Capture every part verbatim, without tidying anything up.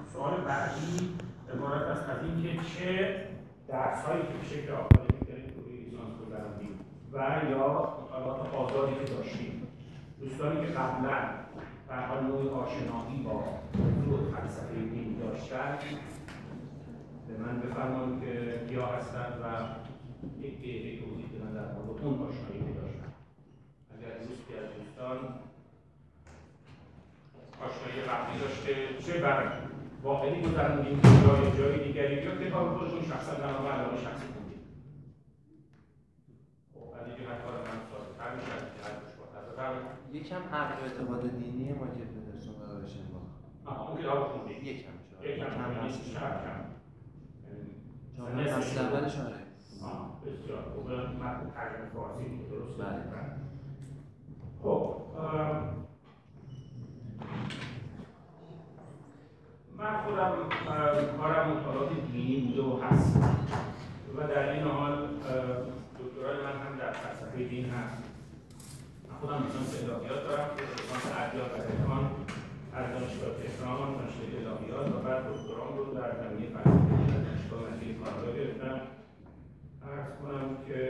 سوال بعدی عبارت است از این که چه درس‌هایی که به شکل آکادمیک داریم توی لیسانس گذروندیم و یا مطالعات آزادی که داشتیم. دوستانی که قبلا در حال نوع آشنایی با موضوع فلسفه دین داشتن به من بفرمایید که کیا هستند و یک دقیقه توضیح بدن در مورد اون آشنایی که داشتن. اگر دوستی از دوستان آشنایی قبلی داشته چه بر واقعی گذروندیم یا جای دیگری یا کتاب خودشون شخصا در واقع علاقه شخصی خوندیم. خب از این جهت کار من ساده‌تر میشه، از این جهت دشوارتر. یکم عقل و اعتقاد دینی ما که پدرسون داشتیم با آها اون کتاب خوندیم. یکم چرا یکم کم نیست چقدر کم. چون فصل اولش آره. آه بسیار خوب. من ترجمه فارسی درست بله. خب من خودم کارم مطالعات دینی بوده و هست و در این حال دکترای من هم در فلسفه دین هست. من خودم لیسانس الهیات دارم که لیسانس ادیان و ارکان از دانشگاه تهران، دانشگاه الهیات و بعد دکترام رو در زمینه فلسفه دین از دانشگاه ملی کانادا گرفتم. عرض کنم که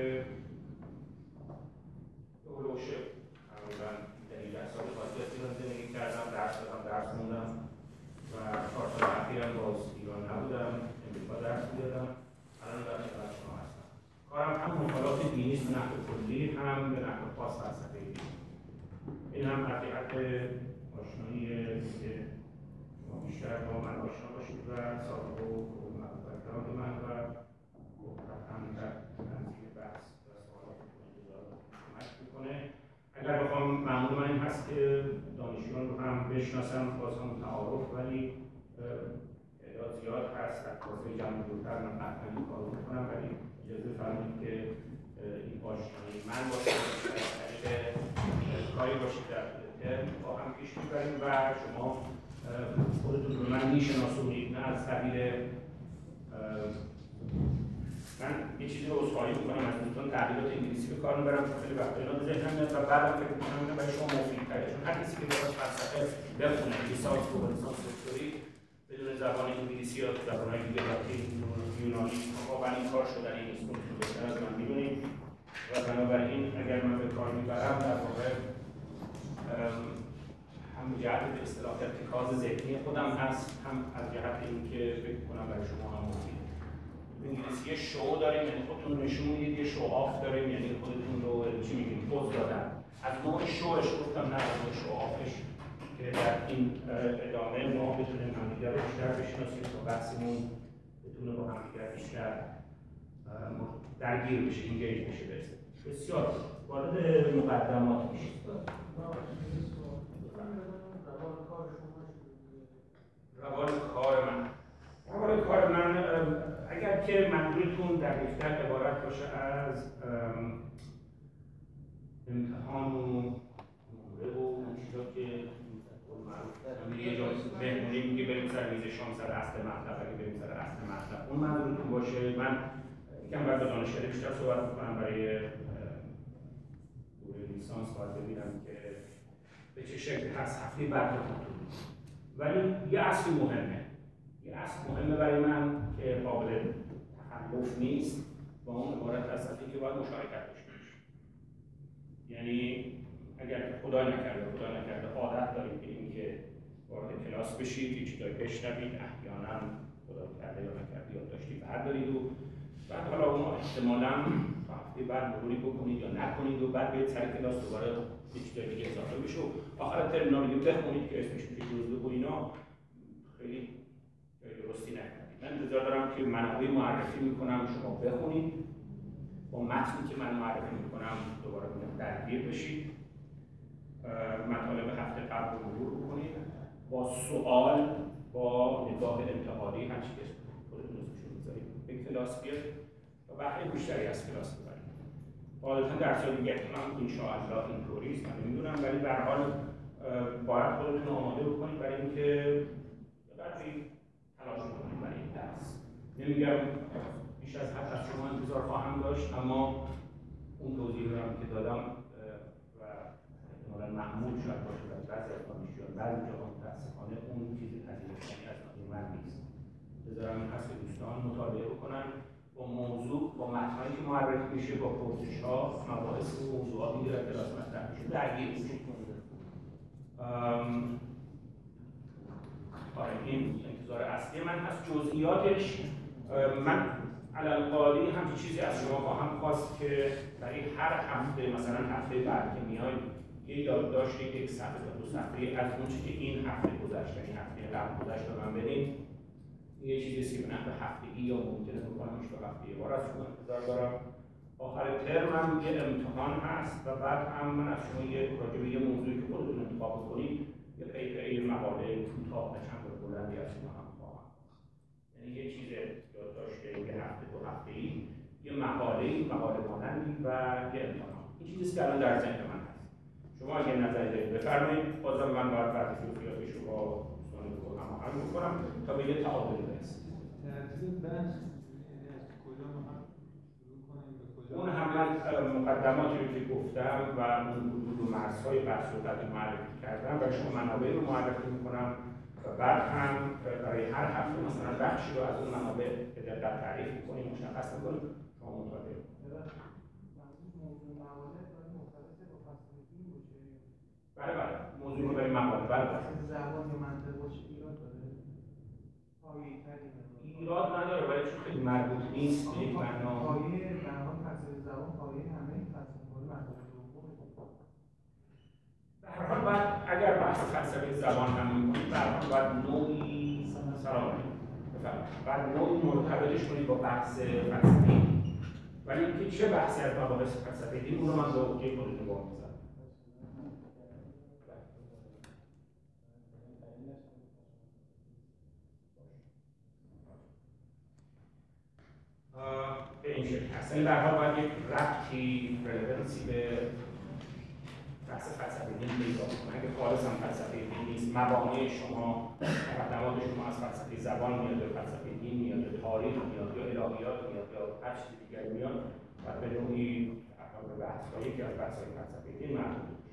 هولوش تقریباً دوازده سال خارج از ایران زندگی کردم، درس دادم، درس خوندم و چهار سال اخیرم باز ایران نبودم، امریکا درس می‌دادم. الان در خدمت شما هستم. کارم هم مطالعات دینی است به نحو کلی، هم به نحو خاص فلسفه دین. این هم از جهت آشنایی که شما بیشتر با من آشنا باشید و سابقه و معرفت من و هم در تنظیم بحث و سوالات کمک میکنه. اگر بخوام معمول من این هست که دانشجویان رو هم بشناسم، باز هم تعارف، ولی تعداد زیاد هست در فاصله جمع دورتر من قطعا این کار رو میکنم، ولی اجازه فرمایید که این آشنایی من باشه از طریق کاری باشید در ترم با هم پیش میبریم و شما خودتون رو من میشناسونید، نه از طریق من یه چیزی رو عذرخواهی می‌کنم از دوستان تعبیرات انگلیسی به کار می‌برم چون خیلی وقتا اینا به ذهنم میاد و بعدم فکر می‌کنم اینا برای شما مفیدتره، چون هر کسی که بخواد فلسفه بخونه لیسانس رو با لیسانس دکتری بدون زبان انگلیسی یا زبان‌های دیگه لاتین یونانی واقعا این کار شدنی نیست. خودتون بهتر از من می‌دونید و بنابراین اگر من به کار می‌برم در واقع هم جهت به اصطلاح ارتکاز ذهنی خودم هست، هم از جهت اینکه فکر کنم برای شما هم مفید. انگلیسی شو داریم، یعنی خودتون نشون میدید، یه شو آف داریم، یعنی خودتون رو چی میگیم پوز دادن. از نوع شوش گفتم نه از نوع شو آفش که در این ادامه ما بتونیم همدیگر رو بیشتر بشناسیم تا بحثمون بتونه با همدیگر بیشتر درگیر بشه، اینگیج بشه. برسه بسیار وارد مقدمات میشه. روال کار من روال کار من اگر که منظورتون دقیق‌تر عبارت باشه از امتحان و نمره و اون چیزا که معروف یه جا مهمونی میگه بریم سر میز شام سر اصل مطلب، اگه بریم سر اصل مطلب اون منظورتون باشه. من یکم باید به دانشگاه بیشتر صحبت میکنم برای دوره لیسانس باید ببینم که به چه شکل هست هفته بعد بکنم. ولی یه اصل مهمه یه اصل مهمه برای من که قابل تخلف نیست و اون عبارت از اینکه باید مشارکت داشته باشه. یعنی اگر خدا نکرده خدا نکرده عادت دارید که اینکه وارد کلاس بشید، یه چیزایی بشنوید، احیانا خدا کرده یا نکرده یادداشتی بردارید و بعد حالا اون احتمالاً تا هفته بعد مروری بکنید یا نکنید و بعد بیاید سر کلاس دوباره یه چیزای دیگه اضافه بشه و آخر ترم رو بخونید که اسمش میشه جزء و اینا خیلی جای درستی نکنید. من انتظار دارم که منابع معرفی میکنم شما بخونید، با متنی که من معرفی میکنم دوباره درگیر بشید، مطالب هفته قبل رو مرور بکنید، با سوال با نگاه انتقادی هر چی که خودتون اسمشو میذارید به کلاس بیاد و بهره بیشتری از کلاس ببرید. غالبا درس‌های دیگه‌تون هم انشاءالله اینطوری است، من نمیدونم، ولی به هر حال باید خودتون آماده بکنید برای اینکه قدری تلاش کنید برای این درس. نمیگم بیش از حد از شما انتظار خواهم داشت، اما اون توضیح رو هم که دادم و احتمالاً معمول شاید باشه برای بعضی از دانشجویان بعضی جاها متأسفانه اون چیزی پذیرفتنی از نظر من با موضوع، با متنایی که معرفی میشه، با پرسش‌ها، مباحث و موضوعاتی که در کلاس مطرح میشه درگیر میشه. آره این انتظار اصلی من هست. جزئیاتش من علالقاعده همچین چیزی از شما خواهم خواست که برای هر هفته، مثلا هفته بعد که میاید یه یادداشت یک صفحه تا دو صفحه از اون چیزی که این هفته گذشته، این هفته قبل گذشته رو من بدین. یه چیزی که من به هفتگی یا ممکنه بکنمش به هفته یه بار از شما انتظار دارم. آخر ترم هم یه امتحان هست و بعد هم من از شما یه راجع به یه موضوعی که خودتون انتخاب کنید یه پیپر، یه مقاله کوتاه نه چند بلندی از شما هم خواهم. یعنی یه چیز یادداشت یه هفته دو هفته‌ای، یه مقاله، مقاله مانندی و یه امتحان. این چیزی که الان در ذهن من هست. شما اگه نظری دارید بفرمایید. بازم من باید وقتی فیلوزوفیش رو با دوستان رو هماهنگ می‌کنم تا به یه تعادلی برسیم. ترتیب بحث از کجا ما شروع کنیم به کجا؟ اون هم من مقدماتی رو که گفتم و اون حدود و مرزهای بحث رو معرفی کردم و شما منابع رو معرفی می‌کنم و بعد هم برای هر هفته مثلا بخشی رو از اون منابع به دقت تعریف می‌کنیم، مشخص می‌کنیم شما مطالعه کنید. بله بله موضوع رو برای مقاله بله بله زبان یا منطق باشه ایراد داره؟ پایه‌ای تری ایراد نداره ولی چون خیلی مربوط نیست به یک معنا. پایه در حال فلسفه زبان پایه همه فلسفه‌های مربوط دومه. به هر حال باید اگر بحث فلسفه زبان هم می‌کنید به هر حال باید نوعی سلام علیکم بفرمایید باید نوعی مرتبطش کنید با بحث فلسفی. ولی اینکه چه بحثی از مباحث فلسفه دین اون رو من به عهده خودتون نگاه می‌ذارم. به این شکل هست. این به هر حال باید یک ربطی، رلوانسی به بحث فلسفه دین پیدا کنه. اگه خالص هم فلسفه دین نیست، مبانی شما، مقدمات شما از فلسفه زبان میاد، یا فلسفه دین میاد، یا تاریخ میاد، یا الهیات میاد، یا هر چیز دیگری میاد، باید به نوعی به بحث‌های یکی از بحث‌های فلسفه دین مربوط بشه.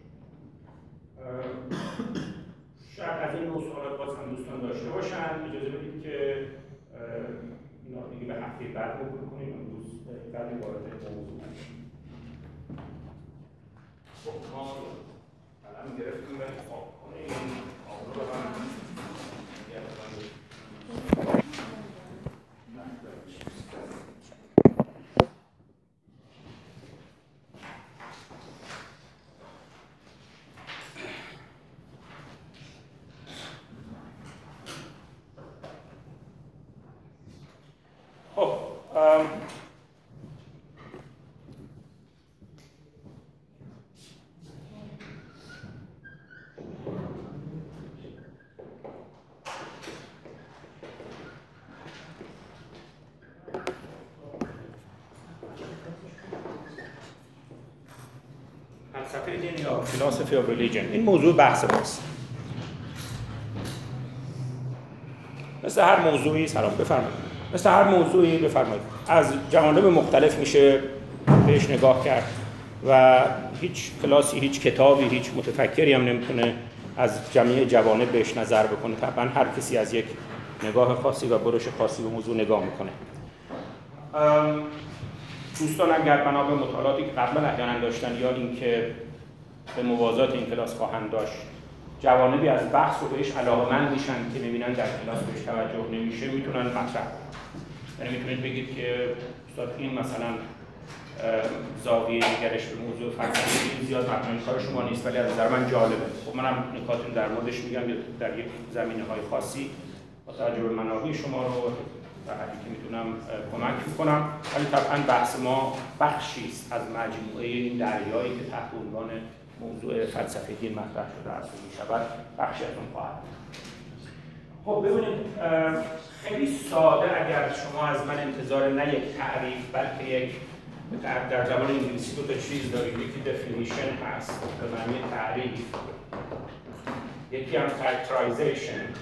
شاید از این نوع سوالات باز هم دوستان داشته باشن. اجازه بدید که اینا دیگه به هفته بعد مرور کنیم. امروز بعد وارد موضوع بشیم. خب ما قلم گرفتیم بریم خواب کنیم. آب رو هم خب فلسفه دین یا فلسفی آف ریلیجن این موضوع بحث ماست. مثل هر موضوعی سلام بفرمایید. مثل هر موضوعی بفرمایید از جوانب مختلف میشه بهش نگاه کرد و هیچ کلاسی، هیچ کتابی، هیچ متفکری هم نمیتونه از جمعی جوانب بهش نظر بکنه. طبعا هر کسی از یک نگاه خاصی و برش خاصی به موضوع نگاه میکنه. دوستان اگر بنا به مطالعاتی که قبلا احیانا داشتن یا اینکه به موازات این کلاس خواهند داشت جوانبی از بحث رو بهش علاقه‌مند میشن که میبینن در کلاس بهش توجه نمیشه میتونن مطرح کنن. یعنی میتونید بگید که استاد این مثلا زاویه نگرش به موضوع فلسفی زیاد مطمئن کار شما نیست ولی از نظر من جالبه. خب منم نکاتی در موردش میگم یا در یک زمینه‌های خاصی با توجه به منابع شما رو در حدی که میتونم کمک میکنم. ولی طبعا بحث ما بخشی است از مجموعه این دریایی که تحت عنوان موضوع فلسفه دین مطرح شده است و میشود بخشی از اون خواهد. خب ببینید خیلی ساده اگر شما از من انتظار نه یک تعریف بلکه یک در زبان انگلیسی دو تا چیز دارید، یکی definition هست به معنی تعریف، یکی هم characterization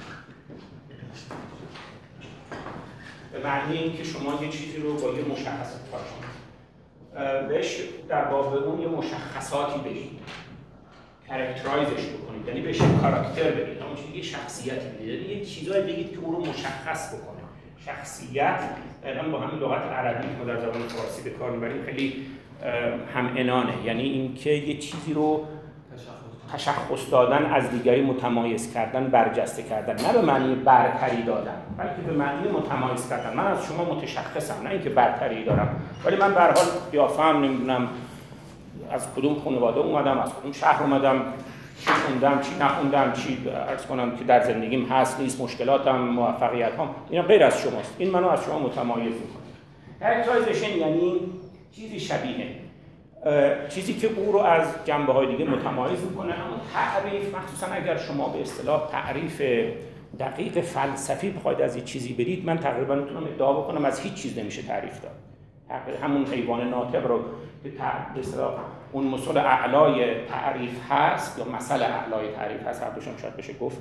به معنی اینکه شما یه چیزی رو با یه مشخصات کنید بهش در باب اون یه مشخصاتی بدید، کاراکترایزش بکنید، یعنی بهش کاراکتر بدید، اون چیزی یه شخصیتی بدید، یعنی یه چیزایی بگید که اون رو مشخص بکنه. شخصیت دقیقاً با همین لغت عربی که ما در زبان فارسی به کار میبریم خیلی هم انانه، یعنی اینکه یه چیزی رو تشخص دادن، از دیگری متمایز کردن، برجسته کردن، نه به معنی برتری دادن بلکه به معنی متمایز کردن. من از شما متشخصم، نه اینکه برتری دارم، ولی من به هر حال قیافه‌ام، نمیدونم از کدوم خانواده اومدم، از کدوم شهر اومدم، چی خوندم، چی نخوندم، چی عرض کنم که در زندگیم هست نیست، مشکلاتم، موفقیتام، اینا غیر از شماست. این منو از شما متمایز میکنه. کاراکترایزیشن یعنی چیزی شبیه، چیزی که او رو از جنبه‌های دیگه متمایز میکنه. اما تعریف، مخصوصا اگر شما به اصطلاح تعریف دقیق فلسفی بخواید از این چیزی برید، من تقریبا میتونم ادعا بکنم از هیچ چیز نمیشه تعریف داد. همون حیوان ناطق رو که به اصطلاح اون مثل اعلای تعریف هست یا مثل اعلای تعریف هست، هر دوشم شاید بشه گفت،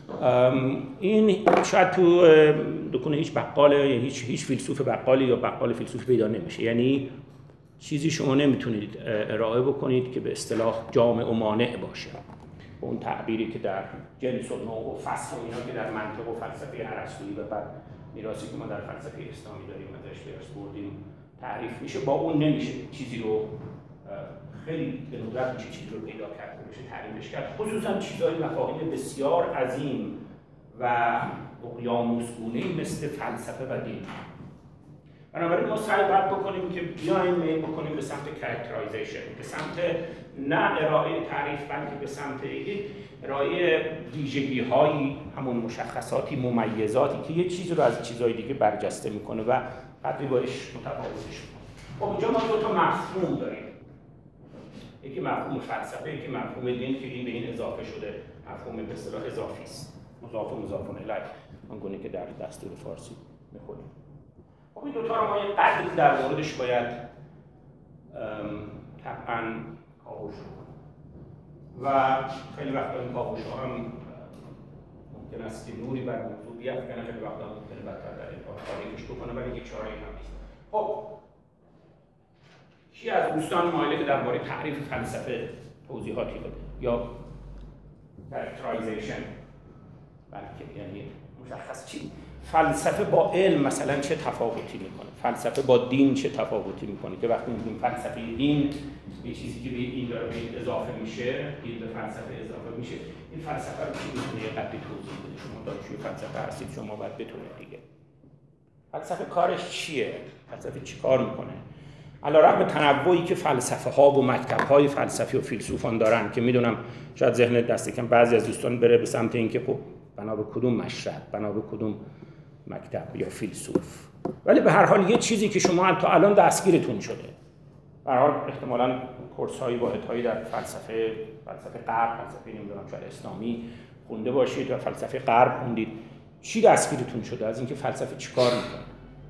این شاید تو دکون هیچ بقال یا هیچ هیچ فیلسوف بقالی یا بقال فیلسوف پیدا نمیشه. یعنی چیزی شما نمیتونید ارائه بکنید که به اصطلاح جامع و مانع باشه. اون تعبیری که در جنس و نوع و فصل و اینا که در منطق و فلسفه ارسطویی و بعد میراثی که ما در فلسفه اسلامی داریم ازش به ارث بردیم تعریف میشه، با اون نمیشه چیزی رو خیلی به ندرت میشه چیزی رو پیدا کرد بشه تعریفش کرد، خصوصا چیزهای مفاهیم بسیار عظیم و اقیانوس‌گونه‌ای مثل فلسفه و دین. بنابراین ما سعی باید بکنیم که بیایم میل بکنیم به سمت کاراکترایزیشن، به سمت نه ارائه تعریف بلکه به سمت ارائه ویژگی‌هایی، همون مشخصاتی، ممیزاتی که یه چیزی رو از چیزهای دیگه برجسته میکنه و قدری باش متفاوتش میکنه. خب اینجا ما دو تا مفهوم داریم، یکی مفهوم فلسفه، یکی مفهوم دین که این به این اضافه شده، مفهوم به اصطلاح اضافی است، مضاف و مضاف الیه، اونگونه که در دستور فارسی میخونیم. خب این دوتا رو ما یه قدری در موردش باید طبعاً کاوش کنیم و خیلی وقتا این کاوش ها هم ممکن است که نوری بر موضوع بیفکنه، خیلی وقتا ممکنه بدتر در این کار خالیش بکنه، ولی یک چاره‌ای هم نیست. خب کی از دوستان مایله که درباره تعریف فلسفه توضیحاتی بده یا کاراکترایزیشن، بلکه یعنی مشخص چی فلسفه با علم مثلا چه تفاوتی میکنه، فلسفه با دین چه تفاوتی میکنه، که وقتی میگیم فلسفه دین یه چیزی که به این داره به این اضافه میشه، این به فلسفه اضافه میشه، این فلسفه رو چی میتونه یه قدری توضیح بده؟ شما دانشجوی فلسفه هستید، شما باید بتونید دیگه فلسفه کارش چیه، فلسفه چی کار میکنه. علیرغم تنوعی که فلسفه ها و مکتب های فلسفی و فیلسوفان دارن که میدونم شاید ذهن دست کم بعضی از دوستان بره به سمت اینکه خب بنا به کدوم مشرب، بنا به کدوم مکتب یا فیلسوف، ولی به هر حال یه چیزی که شما تا الان دستگیرتون شده، به هر حال احتمالاً کورس‌های واحدهایی در فلسفه فلسفه غرب، فلسفه نمیدونم شاید اسلامی خونده باشید و فلسفه غرب خوندید، چی دستگیرتون شده از اینکه فلسفه چیکار میکنه؟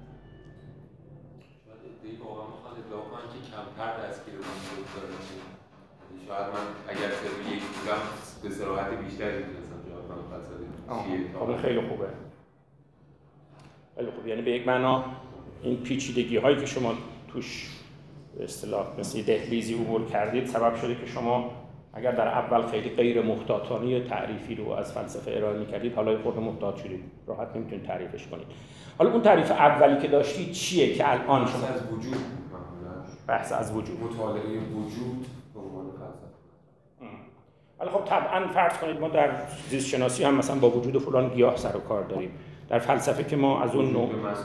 کمتر دستگیر اون داره. شاید من اگر که یک بودم به صراحت بیشتری می‌تونستم جواب بدم فلسفه چیه. خب خیلی خوبه. خیلی خوب، یعنی به یک معنا این پیچیدگی هایی که شما توش به اصطلاح مثل دهلیزی عبور کردید سبب شده که شما اگر در اول خیلی غیر محتاطانه تعریفی رو از فلسفه ارائه می‌کردید، حالا خود محتاط شدید، راحت نمیتونید تعریفش کنید. حالا اون تعریف اولی که داشتید چیه که الان شما از وجود بحث از وجود، مطالعه وجود به عنوان فلسفه. حالا خب طبعاً فرض کنید ما در زیست شناسی هم مثلا با وجود فلان گیاه سر و کار داریم، در فلسفه که ما از اون نوع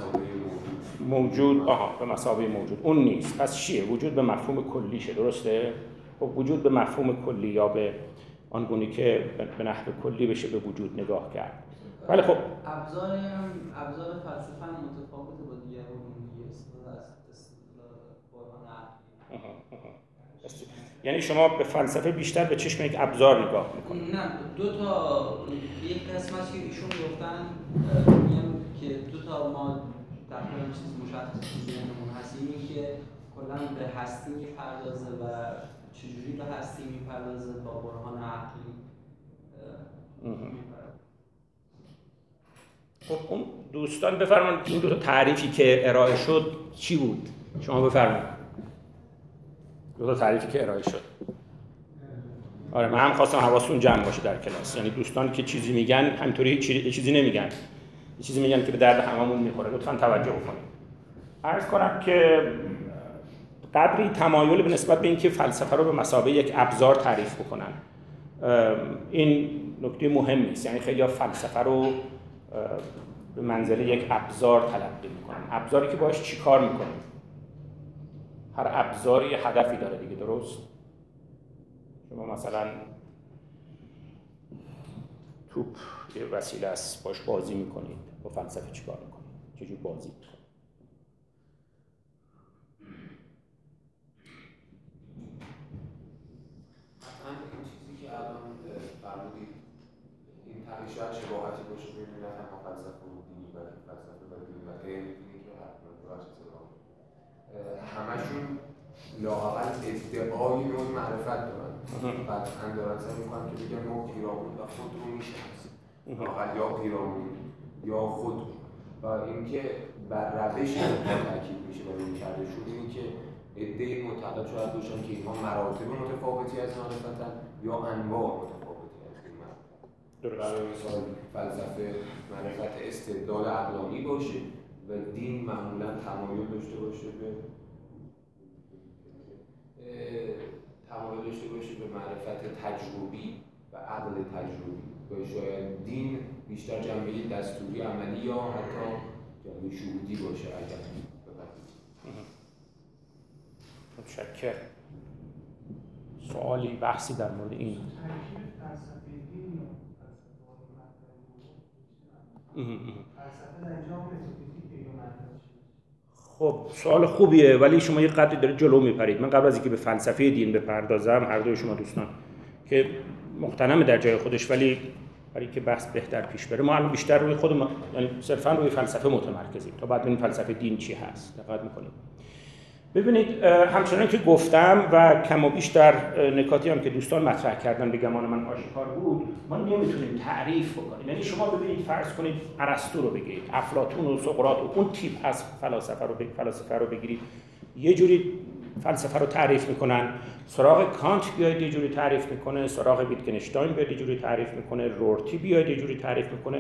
موجود آها به مثابه موجود اون نیست. پس چیه؟ وجود به مفهوم کلیشه، درسته؟ خب وجود به مفهوم کلی یا به آنگونه که به نحو کلی بشه به وجود نگاه کرد. ولی خب ابزاری هم ابزار فلسفه هم متفاوته با دیگر علوم، استفاده از اصطلاح برهان عقلی. یعنی شما به فلسفه بیشتر به چشم یک ابزار نگاه میکنید؟ نه، دو تا یک قسمت که ایشون گفتن میگم که دو تا ما تقریبا چیز مشخص تو ذهنمون هست، اینی که کلا به هستی میپردازه و چجوری به هستی میپردازه با برهان عقلی. خب اون دوستان بفرمایید این دو تا تعریفی که ارائه شد چی بود؟ شما بفرمایید. دو تا تعریفی که ارائه شد. آره من هم خواستم حواستون جمع باشه در کلاس، یعنی دوستان که چیزی میگن همینطوری چیزی نمیگن، یه چیزی میگن که به درد هممون میخوره، لطفاً توجه بکنید. عرض کنم که قدری تمایل به نسبت به اینکه فلسفه رو به مثابه یک ابزار تعریف بکنن، این نکته مهمی است. یعنی خیلی‌ها فلسفه رو به منزله یک ابزار تلقی میکنن، ابزاری که باهاش چیکار میکنیم. هر ابزاری یه هدفی داره دیگه، درست؟ شما مثلا توپ یه وسیله است، باش بازی میکنید، با فلسفه چیکار میکنید؟ چجور بازی میکنید؟ این چیزی که الان فرمودید این تغییر شاید شباهتی باشه بین نه تنها فلسفه و دینی، بلکه فلسفه و دینی و غیر دینی که حتما بخش سلام همشون لااقل ادعای نوع معرفت دارن. قطعا دارن سعی میکنن که بگن ما پیرامون و خود رو میشناسیم، لااقل یا پیرامون یا خود رو. و اینکه بر روش ما تاکید میشه و روی کردشون اینه که عده‌ای معتقد شاید باشن که اینها مراتب متفاوتی از معرفتن یا انواع متفاوتی از این معرفت. برای مثال فلسفه معرفت استدلال عقلانی باشه و دین معمولا تمایل داشته باشه به تمایل داشته باشه به معرفت تجربی و عقل تجربی و شاید دین بیشتر جنبه دستوری عملی یا حتی جنبه شهودی باشه اگر متشکرم. سوالی بحثی در مورد این ترکیب فلسفه دین یا فلسفه در اینجا متافیزیک یا منطق. خب سوال خوبیه، ولی شما یه قدری داره جلو میپرید. من قبل از اینکه به فلسفه دین بپردازم، هر دوی شما دوستان که مقتنم در جای خودش، ولی برای که بحث بهتر پیش بره ما الان بیشتر روی خود ما، یعنی صرفا روی فلسفه متمرکزیم تا بعد ببینیم فلسفه دین چی هست. دقت میکنیم. ببینید همچنان که گفتم و کم و بیش در نکاتی هم که دوستان مطرح کردن به گمان من آشکار بود، ما نمیتونیم تعریف بکنیم. یعنی شما ببینید فرض کنید ارسطو رو بگیرید، افلاطون و سقراط و اون تیپ از فلاسفه رو بگیرید، فلاسفه رو بگیرید یه جوری فلسفه رو تعریف میکنن، سراغ کانت بیاید یه جوری تعریف میکنه، سراغ ویتگنشتاین بیاید یه جوری تعریف میکنه، رورتی بیاید یه جوری تعریف میکنه.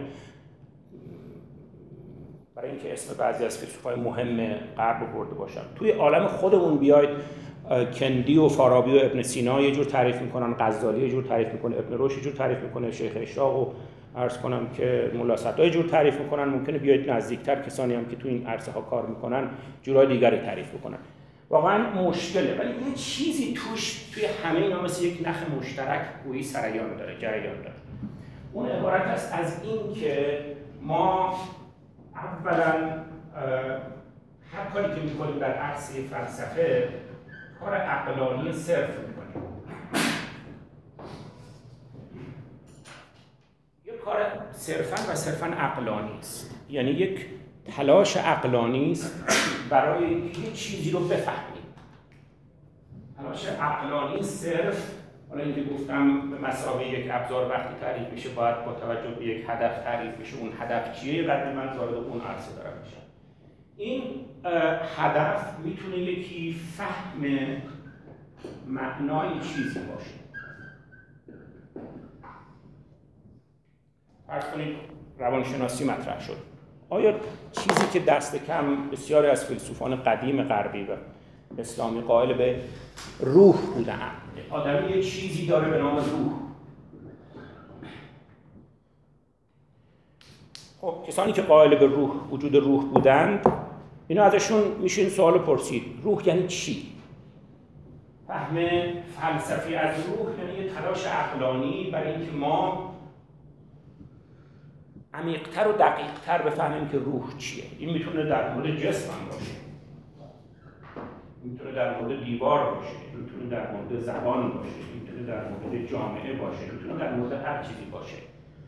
برای اینکه اسم بعضی از فیلسوفای مهم غرب برده باشم، توی عالم خودمون بیاید کندی و فارابی و ابن سینا یه جور تعریف میکنن، غزالی یه جور تعریف میکنه، ابن رشد یه جور تعریف میکنه، شیخ اشراق و عرض کنم که ملا صدرا یه جور تعریف میکنن. ممکنه بیاید نزدیکتر کسانی هم که توی این عرصه ها کار میکنن جورای دیگری تعریف بکنن. واقعا مشکله، ولی یه چیزی توش توی همه اینا مثل یک نخ مشترک گویی سریان داره، جریان داره. اون عبارت است از این که ما اولا هر کاری که میکنیم در عرصه فلسفه کار عقلانی صرف میکنیم. یک کار صرفاً و صرفاً عقلانی است، یعنی یک تلاش عقلانی است برای اینکه یک چیزی رو بفهمیم. تلاش عقلانی صرف، حالا اینکه گفتم به مثابه یک ابزار وقتی تعریف میشه باید با توجه به یک هدف تعریف میشه. اون هدف چیه؟ قدر من وارد اون عرصه دارم میشم. این هدف میتونه یکی فهم معنای چیزی باشه. فرض کنید روانشناسی مطرح شد. آیا چیزی که دست کم بسیاری از فیلسوفان قدیم غربی و اسلامی قائل به روح بودن، آدمی یه چیزی داره به نام روح. خب کسانی که قائل به روح، وجود روح بودند، اینا ازشون میشه این سوال پرسید: روح یعنی چی؟ فهم فلسفی از روح یعنی یه تلاش عقلانی برای اینکه ما عمیق‌تر و دقیق‌تر بفهمیم که روح چیه. این میتونه در مورد جسم هم باشه، میتونه در مورد دیوار باشه، میتونه در مورد زبان باشه، میتونه در مورد جامعه باشه، میتونه در مورد هر چیزی باشه.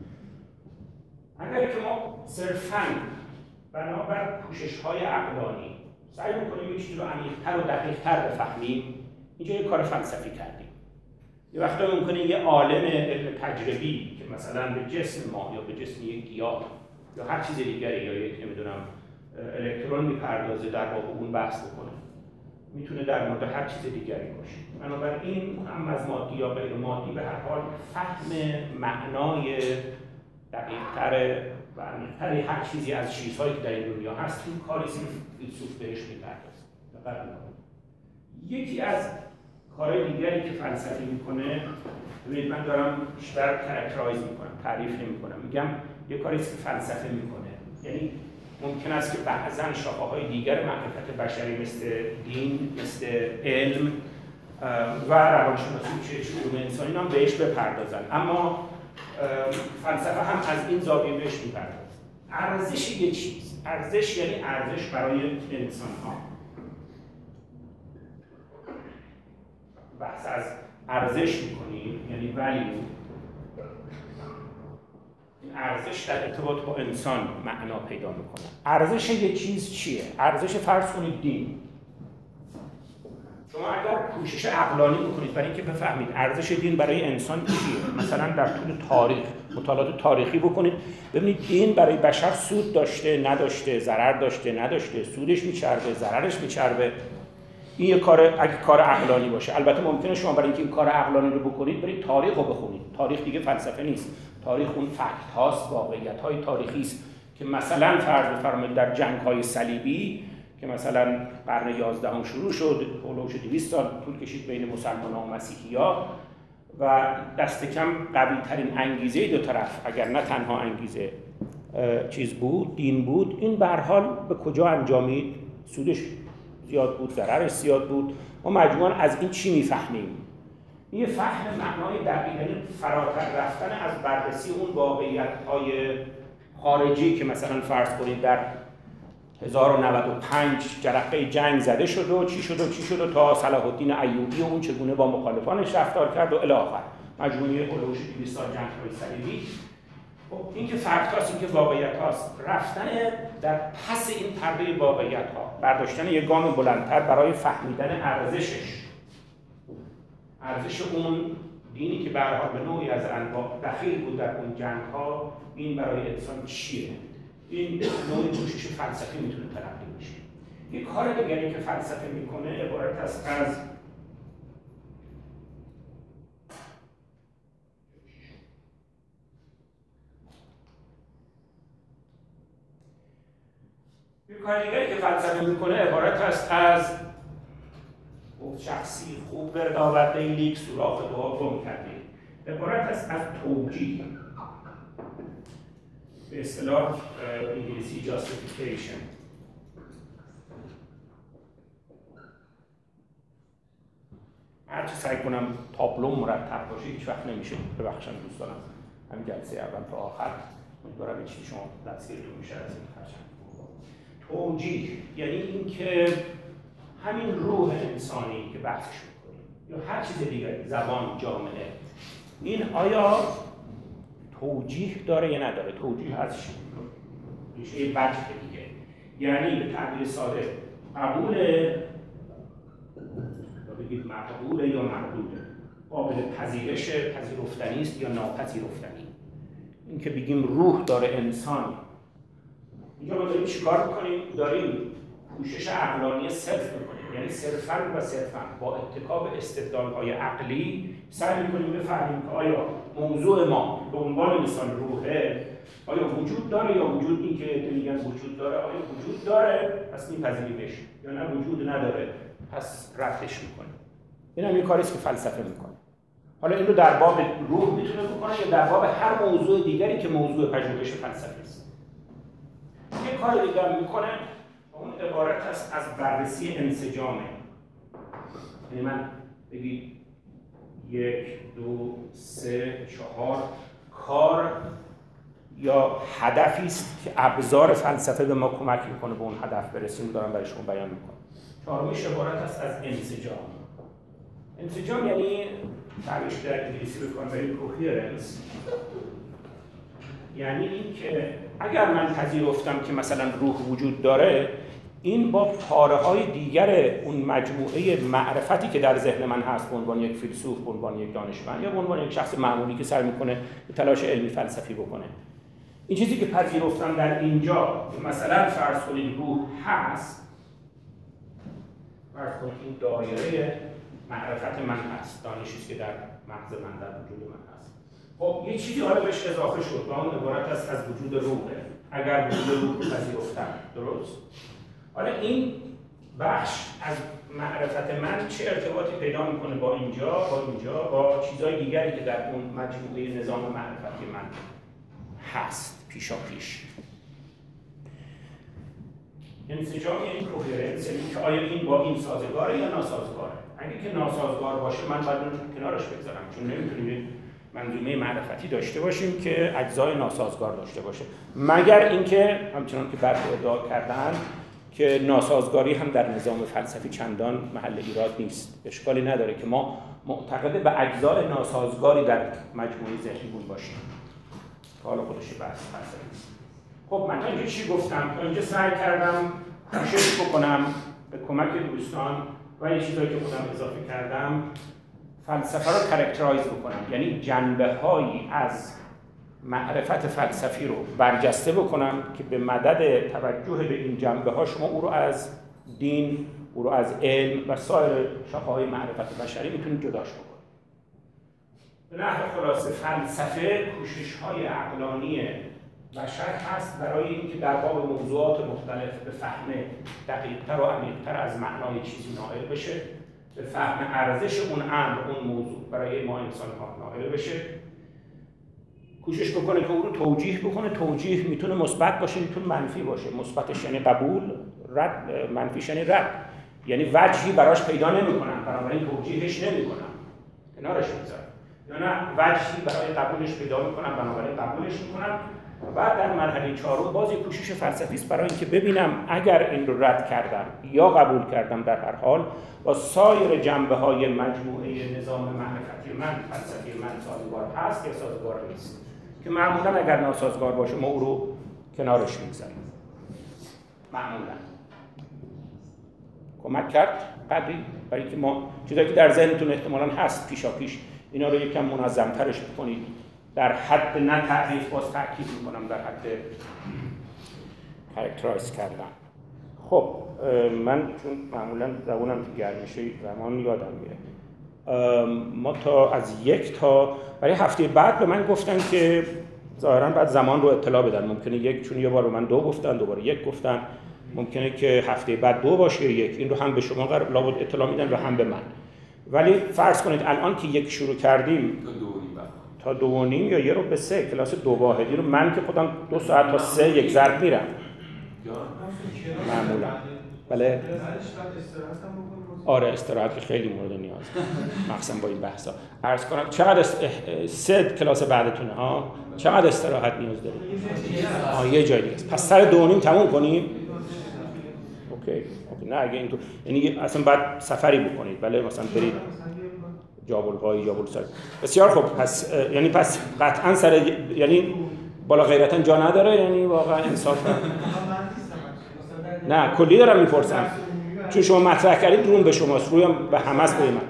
اگر که ما صرفاً بنابر کوشش‌های عقلانی سعی می‌کنیم یه چیزی رو عمیق‌تر و دقیق‌تر بفهمیم، اینجا یه کار فلسفی کردیم. یه وقتا ممکنه یه عالم علم تجربی که مثلا به جسم ما یا به جسم یک گیاه یا هر چیز دیگری یا یک نمیدونم الکترون میپردازه در واقع اون بحث بکنه، میتونه در مورد هر چیز دیگری باشه. بنابراین هم از مادی یا غیر مادی به هر حال فهم معنای دقیق‌تر و عمیق‌تر هر چیزی از چیزهایی که در این دنیا هست، این کاری است که فیلسوف بهش می‌پردازه. دقت می‌کنید. یکی از کارهای دیگری که فلسفه می‌کنه، ببینید من دارم بیشتر کاراکترایز می‌کنم، تعریف نمی‌کنم. میگم یه کاری است که فلسفه می‌کنه. یعنی ممکن است که بعضاً شاخه‌های دیگر معرفت بشری مثل دین، مثل علم و روانشناسی چه علوم انسانی هم بهش بپردازن، اما فلسفه هم از این زاویه بهش میپردازه. ارزش یه چیز، ارزش یعنی ارزش برای انسان ها. بحث از ارزش میکنیم یعنی ولیو. این ارزش در ارتباط با انسان معنا پیدا میکنه. ارزش یه چیز چیه؟ ارزش فرض کنید دین. شما اگر کوشش عقلانی بکنید برای اینکه بفهمید ارزش دین برای انسان چیه، مثلا در طول تاریخ مطالعات تاریخی بکنید، ببینید دین برای بشر سود داشته، نداشته، ضرر داشته، نداشته، سودش میچربه، ضررش میچربه. این یه کار اگه کار عقلانی باشه. البته ممکنه شما برای اینکه این کار عقلانی رو بکنید برید تاریخ رو بخونید. تاریخ دیگه فلسفه نیست. تاریخ اون فکت هاست، واقعیت های تاریخی است که مثلا فرض بفرمایید در جنگ های صلیبی که مثلا قرن یازدهم شروع شد، هولوش دویست سال طول کشید بین مسلمان‌ها و مسیحی‌ها و دست کم قوی‌ترین انگیزه دو طرف، اگر نه تنها انگیزه چیز بود، دین بود. این به هر حال به کجا انجامید؟ سودش زیاد بود، ضررش زیاد بود. ما مجموعاً از این چی می‌فهمیم؟ این فهم معنای دقیق، یعنی فراتر رفتن از بررسی اون واقعیت‌های خارجی که مثلا فرض کنید در هزار و نود و پنج جرقه جنگ زده شد و چی شد و چی شد و تا صلاح الدین ایوبی و اون چگونه با مخالفانش رفتار کرد و الی آخر مجموعه هولوش دویست سال جنگ‌های صلیبی. خب این که فکت هاست، این که واقعیت هاست، رفتن در پس این پرده واقعیت ها، برداشتن یک گام بلندتر برای فهمیدن ارزشش، ارزش اون دینی که به هر حال به نوعی از انواع دخیل بود در اون جنگ ها، این برای انسان چیه؟ این نوع کوشش فلسفی میتونه تلقی بشه. یک کار دیگری که فلسفه میکنه عبارت است از یک کار دیگری که فلسفه میکنه عبارت است از شخصی خوب ورد آورده این لیک سوراخ دعا گم کرده، عبارت است از توجیه، به اصطلاح انگلیسی justification. هرچی سعی کنم تابلو مرتب باشه هیچ وقت نمیشه، ببخشن دوستانم همین جلسه اول تا آخر امیدوارم این چیزی شما دستگیرتون میشه از این خرچنگ. توجیه یعنی اینکه همین روح انسانی که بحثش میکنیم یا هر چیز دیگری، زبان، جامعه، این آیا توجیه داره یا نداره؟ توجیه هست ریشه وجه دیگه، یعنی به تعبیر ساده قبول یا بگید مقبول یا مردوده، قابل پذیرش، پذیرفتنی است یا ناپذیرفتنی. این که بگیم روح داره انسان، اینجا ما داریم چیکار میکنیم؟ داریم کوشش عقلانی صرف میکنیم، یعنی صرفاً و صرفاً با اتکا به استدلال‌های عقلی سعی میکنیم بفهمیم که آیا موضوع ما به عنوان مثال روحه آیا وجود داره یا وجود این که میگن وجود داره، آیا وجود داره پس میپذیریمش یا نه وجود نداره پس ردش میکنیم. این هم یه کاری است که فلسفه میکنه. حالا این رو در باب روح میتونه بکنه یا در باب هر موضوع دیگری که موضوع پژوهش فلسفی است. یه کار دیگه هم میکنه، اون عبارت است از بررسی انسجامه. یعنی من بگید یک، دو، سه، چهار کار یا هدفی است که ابزار فلسفه به ما کمک میکنه به اون هدف برسیم، دارم برای شما بیان میکنم. چهارمیش عبارت است از انسجام. انسجام یعنی تعریفش در انگلیسی بکنم برای کوهرنس، یعنی این که اگر من پذیرفتم که مثلا روح وجود داره، این با پاره‌های دیگر اون مجموعه معرفتی که در ذهن من هست به عنوان یک فیلسوف، به عنوان یک دانشمند یا به عنوان یک شخص معمولی که سعی میکنه تلاش علمی فلسفی بکنه، این چیزی که پذیرفتم در اینجا مثلا فرض کنید روح هست، فرض کنید این دایره معرفت من هست، دانشی است که در مغز من، در وجود من هست. خب یه چیزی حالا بهش اضافه شد و اون عبارت است از وجود روحه، اگر وجود روح رو پذیرفتم. درست؟ حالا این بخش از معرفت من چه ارتباطی پیدا میکنه با اینجا، با اینجا، با چیزهای دیگری که در اون مجموعه نظام معرفتی من هست پیشا پیش. انسجام یعنی کوهرنس، یعنی که آیا این با این سازگاره یا ناسازگاره. اگه که ناسازگار باشه من باید اون کنارش بگذارم، چون نمیتونیم منظومه معرفتی داشته باشیم که اجزای ناسازگار داشته باشه، مگر اینکه همچنان که برخی ادعا کردن که ناسازگاری هم در نظام فلسفی چندان محل ایراد نیست. اشکالی نداره که ما معتقد به اجزای ناسازگاری در مجموعه ذهنیمون باشیم. حالا خودش بحث فلسفی است. خب من اینجا چی گفتم؟ اینجا سعی کردم کوشش بکنم به کمک دوستان و یه چیزایی که خودم اضافه کردم فلسفه رو کاراکترایز بکنم، یعنی جنبه‌هایی از معرفت فلسفی رو برجسته بکنم که به مدد توجه به این جنبه‌ها شما او رو از دین، او رو از علم و سایر شاخه‌های معرفت بشری میتونید جداش بکنید. به نحو خلاصه فلسفه کوشش‌های عقلانی بشر هست برای اینکه در باب موضوعات مختلف به فهم دقیق‌تر و عمیق‌تر از معنای چیزی نائل بشه، به فهم ارزش اون امر، اون موضوع برای ما انسان‌ها نائل بشه، کوشش بکنه که او رو توجیه بکنه. توجیه میتونه مثبت باشه، میتونه منفی باشه. مثبتش یعنی قبول، رد، منفیش یعنی رد، یعنی وجهی براش پیدا نمی‌کنم بنابراین توجیهش نمی‌کنم، کنارش می‌ذارم، یا نه وجهی برای قبولش پیدا می‌کنم بنابراین قبولش می‌کنم. و بعد در مرحله چهارم باز یک کوشش فلسفی است برای اینکه ببینم اگر این رو رد کردم یا قبول کردم در هر حال با سایر جنبه‌های مجموعه نظام معرفتی من، فلسفی من سازگار هست یا سازگار نیست، که معمولا اگر ناسازگار باشه ما او رو کنارش می‌گذاریم. معمولا کمک کرد قدری برای اینکه ما چیزایی که در ذهنتون احتمالاً هست پیشا پیش اینا رو یکم منظم‌ترش بکنید، در حد نه تعریف، باز تأکید میکنم در حد کاراکترایز کردن. خب من چون معمولا زبونم که گرم میشه زمان یادم میره، ما تا از یک تا برای هفته بعد به من گفتن که ظاهرا بعد زمان رو اطلاع بدن. ممکنه یک، چون یه بار به من دو گفتن، دوباره یک گفتن، ممکنه که هفته بعد دو باشه یک. این رو هم به شما لابد اطلاع میدن و هم به من. ولی فرض کنید الان که یک شروع کردیم تا دو و نیم یا یه رو به سه کلاس دو واحدی رو من که خودم دو ساعت تا سه یک ضرب میرم معمولا. بله آره استراحت که خیلی مورد نیاز مخصوصا با این بحثا. عرض کنم چقدر است... سه کلاس بعدتونه ها، چقدر استراحت نیاز دارید؟ آه یه جای دیگه است. پس سر دو و نیم تموم کنیم. اوکی اوکی. نه اگه این تو یعنی اصلا بعد سفری بکنید، بله مثلا برید جابلقایی جابلسای. بسیار خوب. پس یعنی پس قطعا سر یعنی بالا غیرتا جا نداره، یعنی واقعا انصاف نه کلی دارم میپرسم چون شما مطرح کردید روم به شماست، رویم به همه است. به من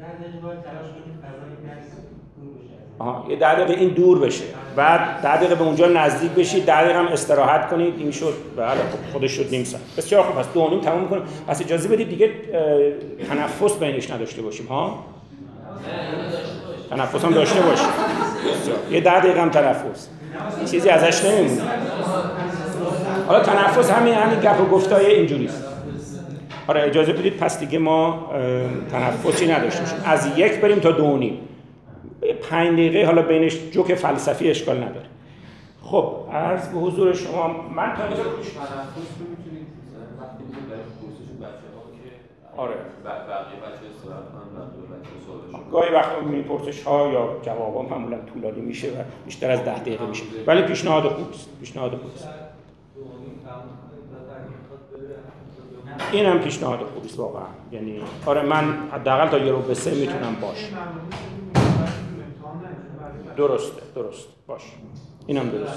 آها یه ده دقیقه این دور بشه، بعد ده دقیقه به اونجا نزدیک بشید، ده دقیقه هم استراحت کنید. این شد بله خودش شد نیم ساعت. بسیار خوب. پس دو و نیم تموم می‌کنیم. پس اجازه بدید دیگه تنفس بینش نداشته باشیم ها. تنفس هم داشته باشیم. یه ده دقیقه هم تنفس، چیزی ازش نمیمونه. حالا تنفس همین همین گپ و گفتای اینجوریست. آره اجازه بدید پس دیگه ما تنفسی نداشته باشیم. از یک بریم تا دو و نیم. پنج دقیقه حالا بینش جوک فلسفی اشکال نداره. خب عرض به حضور شما من تا اینجا تنفس رو میتونید وقتی میتونید برای پرسش بچه‌ها که آره بقیه بچه‌ها استراحت کنن بقیه بچه‌ها سوالشون گاهی وقتا میپرسش ها یا جوابا معمولا طولانی میشه و بیشتر از ده دقیقه میشه، ولی پیشنهاد خوبیست. پیشنهاد خوبیست. اینم پیشنهاد خوبیست واقعا. یعنی آره من حداقل تا یه رو به سه میتونم باش. درسته درست باش. اینم درست.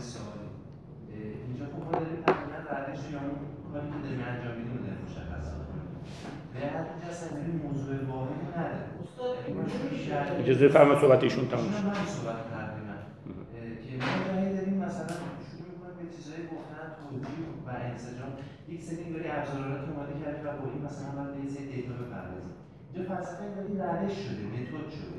اینجا خوب دارید تقریبا روش یا اون کاری که داریم انجام میدیم رو مشخص کنیم. به هر اینجا اصلا این موضوع واقعی نداره. استاد اجازه فرما صحبت ایشون تموم شد. من صحبت تقریبا که ما جایی داریم مثلا شروع می‌کنیم به چیزایی گفتن توجیه و انسجام. یک سری انگاری ابزارات اومده کردیم و با این مثلا باید به یه سری دیتا بپردازیم. اینجا فلسفه انگاری روش شده، متد شده.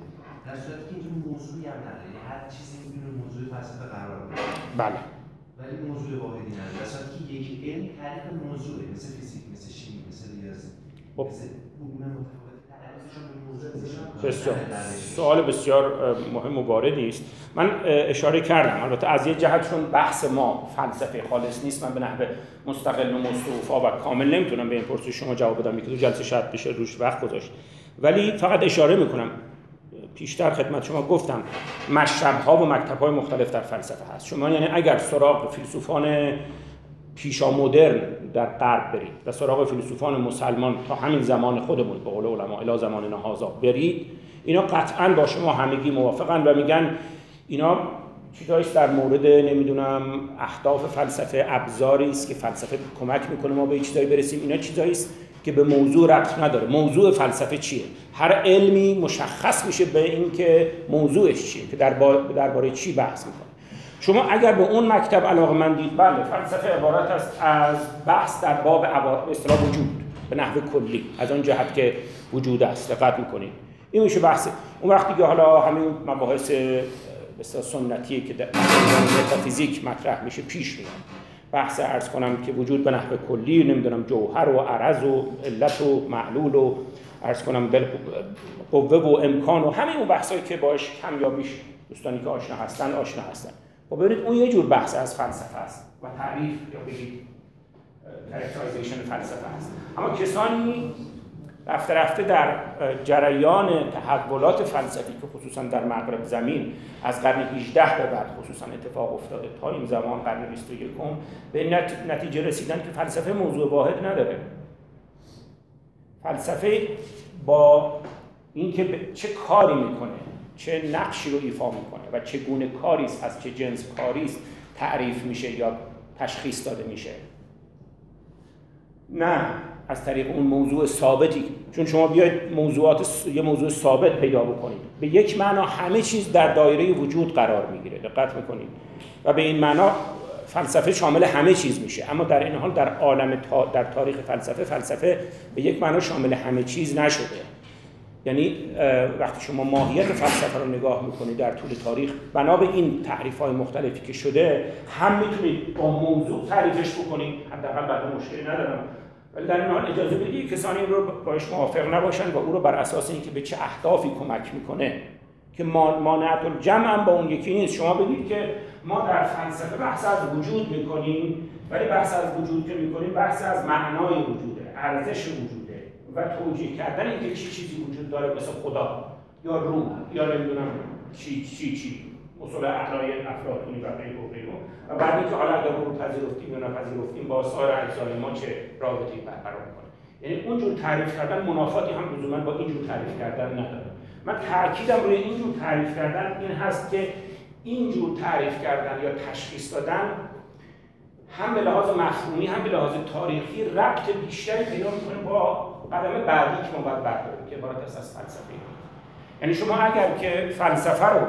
در صورتی که این موضوعی هم نداره، یعنی هر چیزی میتونه موضوع فلسفه قرار بگیره. بله. ولی موضوع واحدی نداره. در صورتی که یک علم تعریف موضوعه، مثل فیزیک، مثل شیمی، مثل ریاضی. خب. مثل علوم متفاوت تعریفشون به موضوع میشه. بسیار سوال بسیار مهم و واردی است. من اشاره کردم البته از یه جهت چون بحث ما فلسفه خالص نیست، من به نحو مستقل و مستوفا و کامل نمیتونم به این پرسش شما جواب بدم، یک دو جلسه شاید بشه روش وقت گذاشت، ولی فقط اشاره میکنم. پیشتر خدمت شما گفتم مشرب‌ها و مکتب‌های مختلف در فلسفه هست. شما یعنی اگر سراغ فیلسوفان پیشا مدرن در غرب برید و سراغ فیلسوفان مسلمان تا همین زمان خودمون به قول علما الی زمان هذا برید، اینا قطعاً با شما همگی موافقن و میگن اینا چیزایی در مورد نمیدونم اهداف فلسفه، ابزاری است که فلسفه کمک میکنه ما به چیزایی برسیم. اینا چیزایی است که به موضوع ربط نداره. موضوع فلسفه چیه؟ هر علمی مشخص میشه به این که موضوعش چیه، که درباره چی بحث میکنه. شما اگر به اون مکتب علاقه‌مندید، بله فلسفه عبارت است از بحث در باب به اصطلاح وجود به نحو کلی، از آن جهت که وجود است دقت میکنید. این میشه بحث. اون وقتی که حالا همین مباحث به اصطلاح سنتی که در متافیزیک مطرح میشه پیش میاد، بحث عرض کنم که وجود به نحو کلی، نمیدونم جوهر و عرض و علت و معلول و عرض کنم قوه و امکان و همین اون بحثایی که باش کمیابیش دوستانی که آشنا هستن آشنا هستن. خب ببینید اون یه جور بحث از فلسفه است و تعریف یا بگید کاراکترایزیشن فلسفه است. اما کسانی رفته رفته در جریان تحولات فلسفی که خصوصا در مغرب زمین از قرن هجدهم به بعد خصوصا اتفاق افتاده تا این زمان قرن بیست و یکم به نتیجه رسیدن که فلسفه موضوع واحد نداره. فلسفه با اینکه چه کاری میکنه، چه نقشی رو ایفا میکنه و چگونه کاری است، از چه جنس کاری است تعریف میشه یا تشخیص داده میشه، نه از طریق اون موضوع ثابتی. چون شما بیاید موضوعات یه موضوع ثابت پیدا بکنید، به یک معنا همه چیز در دایره وجود قرار میگیره، دقت میکنید، و به این معنا فلسفه شامل همه چیز میشه. اما در این حال در عالم تا در تاریخ فلسفه فلسفه به یک معنا شامل همه چیز نشده. یعنی وقتی شما ماهیت فلسفه رو نگاه میکنید در طول تاریخ، بنا به این تعریف‌های مختلفی که شده، هم میتونید با موضوع تعریفش بکنید، حداقل بعد مشکلی ندارم، ولی در این حال اجازه بدید کسانی رو باش موافق نباشن و او رو بر اساس اینکه به چه اهدافی کمک میکنه که مانعت الجمع هم با اون یکی نیست. شما بگید که ما در فلسفه بحث از وجود میکنیم، ولی بحث از وجود که میکنیم بحث از معنای وجوده، ارزش وجوده و توجیه کردن اینکه چی چیزی وجود داره مثل خدا یا روح یا نمیدونم چی چی چی اصول عقلای افلاطونی و غیره و غیره، و بعد اینکه حالا اگر رو پذیرفتیم یا نپذیرفتیم با سایر اجزای ما چه رابطه‌ای برقرار می‌کنه. یعنی اونجور تعریف کردن منافاتی هم لزوما با اینجور تعریف کردن نداره. من تاکیدم روی اینجور تعریف کردن این هست که اینجور تعریف کردن یا تشخیص دادن هم به لحاظ مفهومی هم به لحاظ تاریخی ربط بیشتری پیدا می‌کنه با قدم بعدی که ما باید برداریم که عبارت است از فلسفه. یعنی شما اگر که فلسفه رو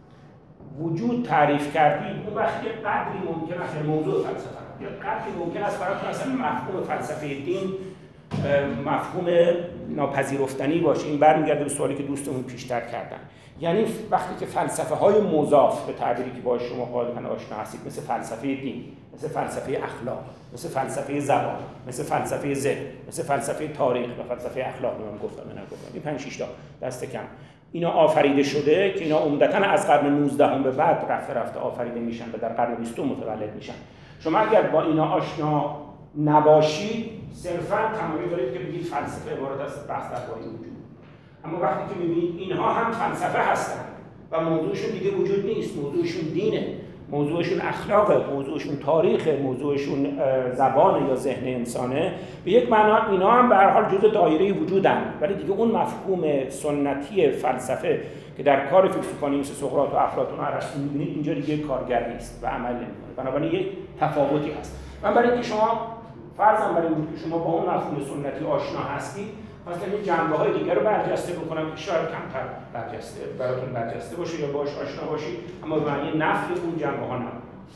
وجود تعریف کردید، اون وقت یه قدری ممکن است موضوع فلسفه یا قدری ممکن است براتون اصلا مفهوم فلسفه دین مفهوم ناپذیرفتنی باشه. این برمیگرده به سوالی که دوستمون پیشتر کردن. یعنی وقتی که فلسفه های مضاف به تعبیری که با شما غالبا آشنا هستید، مثل فلسفه دین، مثل فلسفه اخلاق، مثل فلسفه زبان، مثل فلسفه ذهن، مثل فلسفه تاریخ و فلسفه اخلاق، من گفتم نه گفتم این پنج شش تا دست کم اینا آفریده شده که اینا عمدتاً از قرن نوزدهم به بعد رفته رفته آفریده میشن و در قرن بیستم متولد میشن. شما اگر با اینا آشنا نباشید صرفاً تمایل دارید که بگید فلسفه عبارت است بحث درباره وجود. اما وقتی که میبینید اینها هم فلسفه هستن و موضوعشون دیگه وجود نیست، موضوعشون دینه، موضوعشون اخلاقه، موضوعشون تاریخه، موضوعشون زبانه یا ذهن انسانه، به یک معنا اینا هم به هر حال جزء دایره وجودن، ولی دیگه اون مفهوم سنتی فلسفه که در کار فیلسوفانی مثل سقراط و افلاطون و ارسطو می‌بینید اینجا دیگه کارگر نیست و عمل نمی‌کنه. بنابراین یک تفاوتی هست. من برای اینکه شما فرضاً برای اینکه شما با اون مفهوم سنتی آشنا هستید، مثلا این جنبه‌های دیگر رو برجسته بکنم که شاید کمتر برجسته براتون برجسته باشه یا باش آشنا باشید، اما به معنی نفی اون جنبه‌ها نه.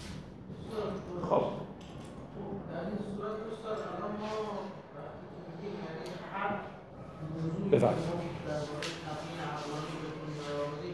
خب در این صورت استاد الان ما یعنی هر بفرمایید درباره تفهیم عقلانی بتونیم برآورده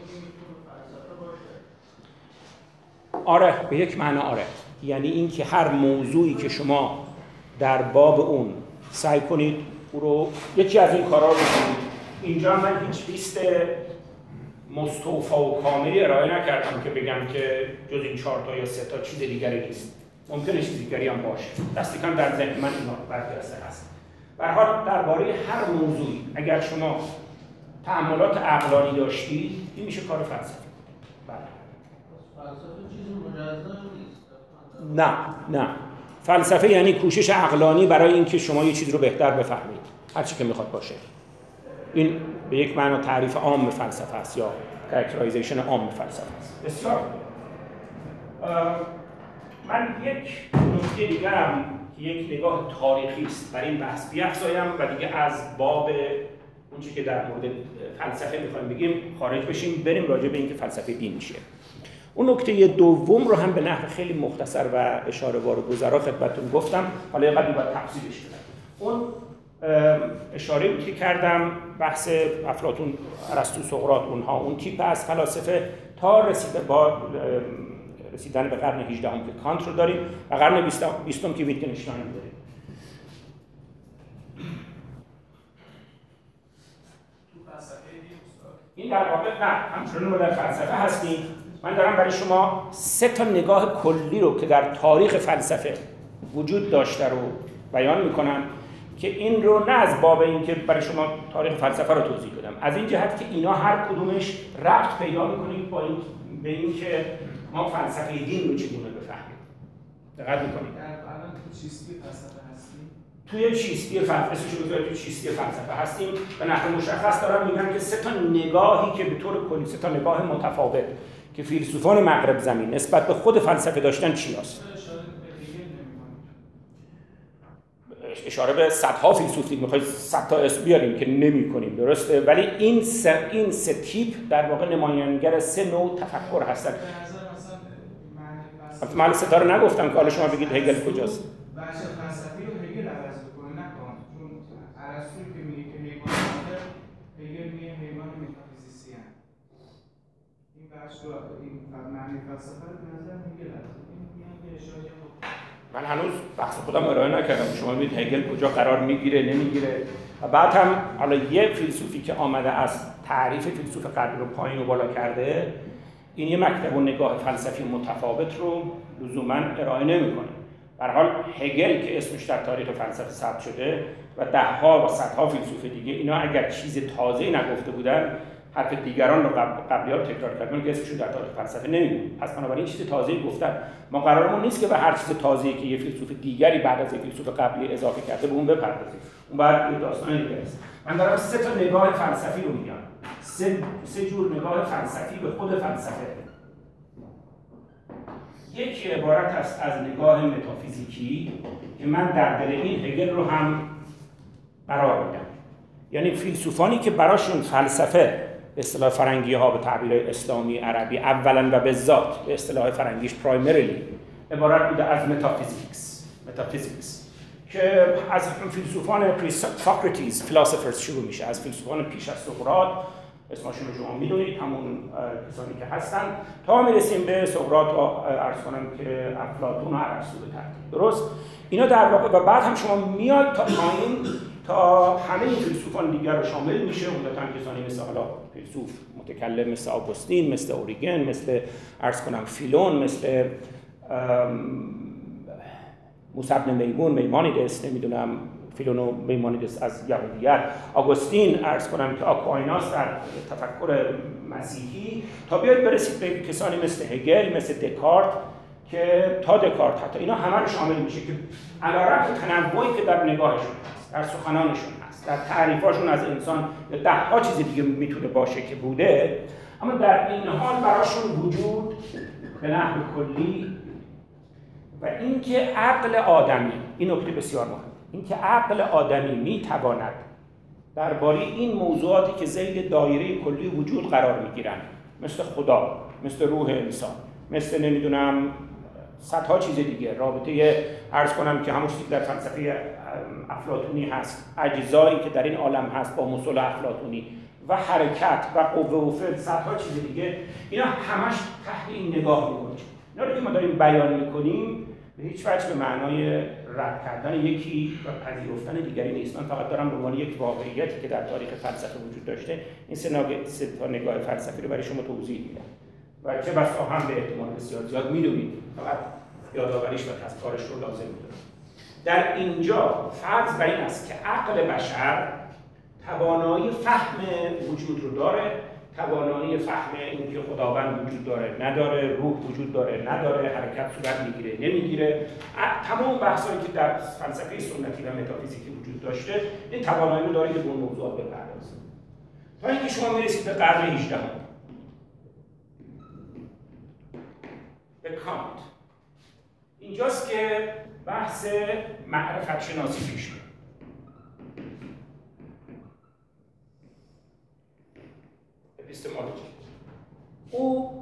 آره، به یک معنا آره. یعنی اینکه هر موضوعی که شما در باب اون سعی کنید او رو یکی از این کارا رو کنید. اینجا من هیچ لیست مستوفی و کاملی ارائه نکردم که بگم که جز این چهار تا یا سه تا چیز دیگری نیست. ممکنه چیز دیگری هم باشه. دست کم در ذهن من اینا برجسته هست. به هر حال درباره هر موضوعی اگر شما تأملات عقلانی داشتید، این میشه کار فلسفه. بله. فلسفه چیزی مجزا نیست. نه، نه. فلسفه یعنی کوشش عقلانی برای اینکه شما یه چیز رو بهتر بفهمید. هر چی که میخواد باشه. این به یک معنا تعریف عام فلسفه است یا کاراکترایزیشن عام فلسفه است. بسیار. من یک نکته دیگرم که یک نگاه تاریخی است بر این بحث بیفزایم و دیگه از باب اون چیزی که در مورد فلسفه میخوایم بگیم خارج بشیم، بریم راجع به اینکه فلسفه دین چیه. اون نکته دوم رو هم به نحو خیلی مختصر و اشاره‌وار و گذرا خدمتتون گفتم، حالا یه قدری باید تفصیلش بدم. اون اشاره بود که کردم بحث افلاطون، ارسطو، سقراط، اونها اون تیپ از فلاسفه تا رسیده با رسیدن به قرن هجدهم که کانت رو داریم و قرن بیستم که ویتگنشتاین رو داریم. این در واقع نه، همچنان ما در فلسفه هستیم. من دارم برای شما سه تا نگاه کلی رو که در تاریخ فلسفه وجود داشته رو بیان میکنم که این رو نه از باب این که برای شما تاریخ فلسفه رو توضیح بدم، از این جهت که اینا هر کدومش ربط پیدا میکنید با این به این که ما فلسفه دین رو چگونه بفهمیم. دقت میکنید؟ الان تو چیستی فلسفه هستیم؟ توی چیستی فلسفه اسمش رو توی چیستی فلسفه هستیم. به نحو مشخص دارم میگم که سه تا نگاهی که به طور کلی سه تا نگاه متفاوت که فیلسوفان مغرب زمین نسبت به خود فلسفه داشتن چی هست؟ اشاره به صدها فیلسوف دید، میخواید صد تا اسم بیاریم که نمی کنیم، درسته؟ ولی این سه این سه تیپ در واقع نمایانگر سه نوع تفکر هستن. من سه تا رو نگفتم که حالا شما بگید هگل کجاست. بحث فلسفی رو هگل عوض بکنه نه کانت، چون ارسطو که میگه که حیوانات، هگل میگه حیوان متافیزیسین. این بحث رو این معنی فلسفه رو به نظر هگل عوض این میگن که اشاره من هنوز بحث خودم ارائه نکردم. شما ببینید هگل کجا قرار میگیره نمیگیره. و بعد هم حالا یه فیلسوفی که آمده از تعریف فیلسوف غربی رو پایین و بالا کرده، این یه مکتب و نگاه فلسفی متفاوت رو لزوما ارائه نمیکنه. به هر حال هگل که اسمش در تاریخ فلسفه ثبت شده و دهها و صدها فیلسوف دیگه، اینا اگر چیز تازه‌ای نگفته بودن، حرف دیگران رو قبل قبلی‌ها رو تکرار کردن که اسمشون در تاریخ فلسفه نمیمونه. پس بنابراین چیز تازه‌ای گفتن. ما قرارمون نیست که به هر چیز تازه‌ای که یه فیلسوف دیگری بعد از یه فیلسوف قبلی اضافه کرده به اون بپردازیم. اون بعد یه داستان دیگه است. من دارم سه تا نگاه فلسفی رو میگم. سه سه جور نگاه فلسفی به خود فلسفه. یکی عبارت است از نگاه متافیزیکی که من در دل این هگل رو هم قرار میدم. یعنی فیلسوفانی که براشون فلسفه به اصطلاح فرنگی ها به تعبیر اسلامی عربی اولا و به ذات به اصطلاح فرنگیش پرایمریلی عبارت بوده از متافیزیکس متافیزیکس که از فیلسوفان پری سوکراتیس فیلسوفرز شروع میشه، از فیلسوفان پیش از سقراط اسمشون رو شما میدونید، همون کسانی که هستن، تا میرسیم به سقراط و عرض کنم که افلاطون و ارسطو به ترتیب. درست؟ اینا در واقع و بعد هم شما میاد تا پایین تا همه این فیلسوفان دیگر رو شامل میشه، عمدتاً کسانی مثل حالا فیلسوف متکلم مثل آگوستین، مثل اوریگن، مثل عرض کنم فیلون، مثل موسی بن میمون، میمانیدس، نمیدونم فیلون و میمانیدس از یهودیت، آگوستین عرض کنم که آکوایناس در تفکر مسیحی، تا بیاید برسید به کسانی مثل هگل، مثل دکارت که تا دکارت حتی اینا همه رو شامل میشه که علیرغم تنوعی که در نگاهشون هست، در سخنانشون هست، در تعریفاشون از انسان یا ده ها چیز دیگه میتونه باشه که بوده، اما در این حال براشون وجود به نحو کلی و اینکه عقل آدمی، این نکته بسیار مهم، اینکه عقل آدمی میتواند درباره این موضوعاتی که ذیل دایره کلی وجود قرار میگیرن، مثل خدا، مثل روح انسان، مثل نمیدونم صدها چیز دیگه، رابطه عرض کنم که همون چیزی که در فلسفه افلاطونی هست، اجزایی که در این عالم هست با مصول افلاطونی و حرکت و قوه و فعل، صدها چیز دیگه، اینا همش تحت این نگاه میگنجه. اینا رو که ما داریم بیان میکنیم به هیچ وجه به معنای رد کردن یکی و پذیرفتن دیگری نیست. من فقط دارم به عنوان یک واقعیتی که در تاریخ فلسفه وجود داشته این سه تا نگاه فلسفی رو برای شما توضیح میدم و چه بسا هم به احتمال بسیار زیاد میدونید، فقط یادآوریش و تذکارش رو لازم میدونم. در اینجا فرض بر این است که عقل بشر توانایی فهم وجود رو داره، توانایی فهم اینکه خداوند وجود داره نداره، روح وجود داره نداره، حرکت صورت میگیره نمیگیره، تمام بحثایی که در فلسفه سنتی و متافیزیکی وجود داشته این توانایی رو داره که به اون موضوعات بپردازه. تا اینکه شما میرسید به قرن هجدهم به کانت، اینجاست که بحث معرفت شناسی پیش میاد. اپیستمولوژی. او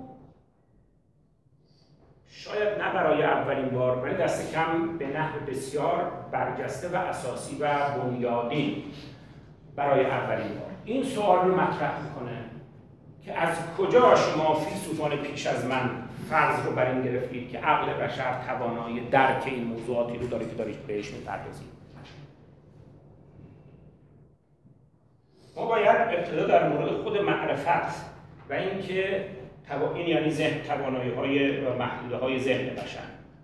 شاید نه برای اولین بار ولی دست کم به نحو بسیار برجسته و اساسی و بنیادین برای اولین بار این سوال رو مطرح میکنه که از کجا شما فیلسوفان پیش از من فرض رو بر این گرفتید که عقل بشر توانایی درک این موضوعاتی رو داره که دارید بهش میپردازید. ما باید ابتدا در مورد خود معرفت و اینکه این یعنی ذهن، توانایی‌های و محدوده‌های ذهن بشر،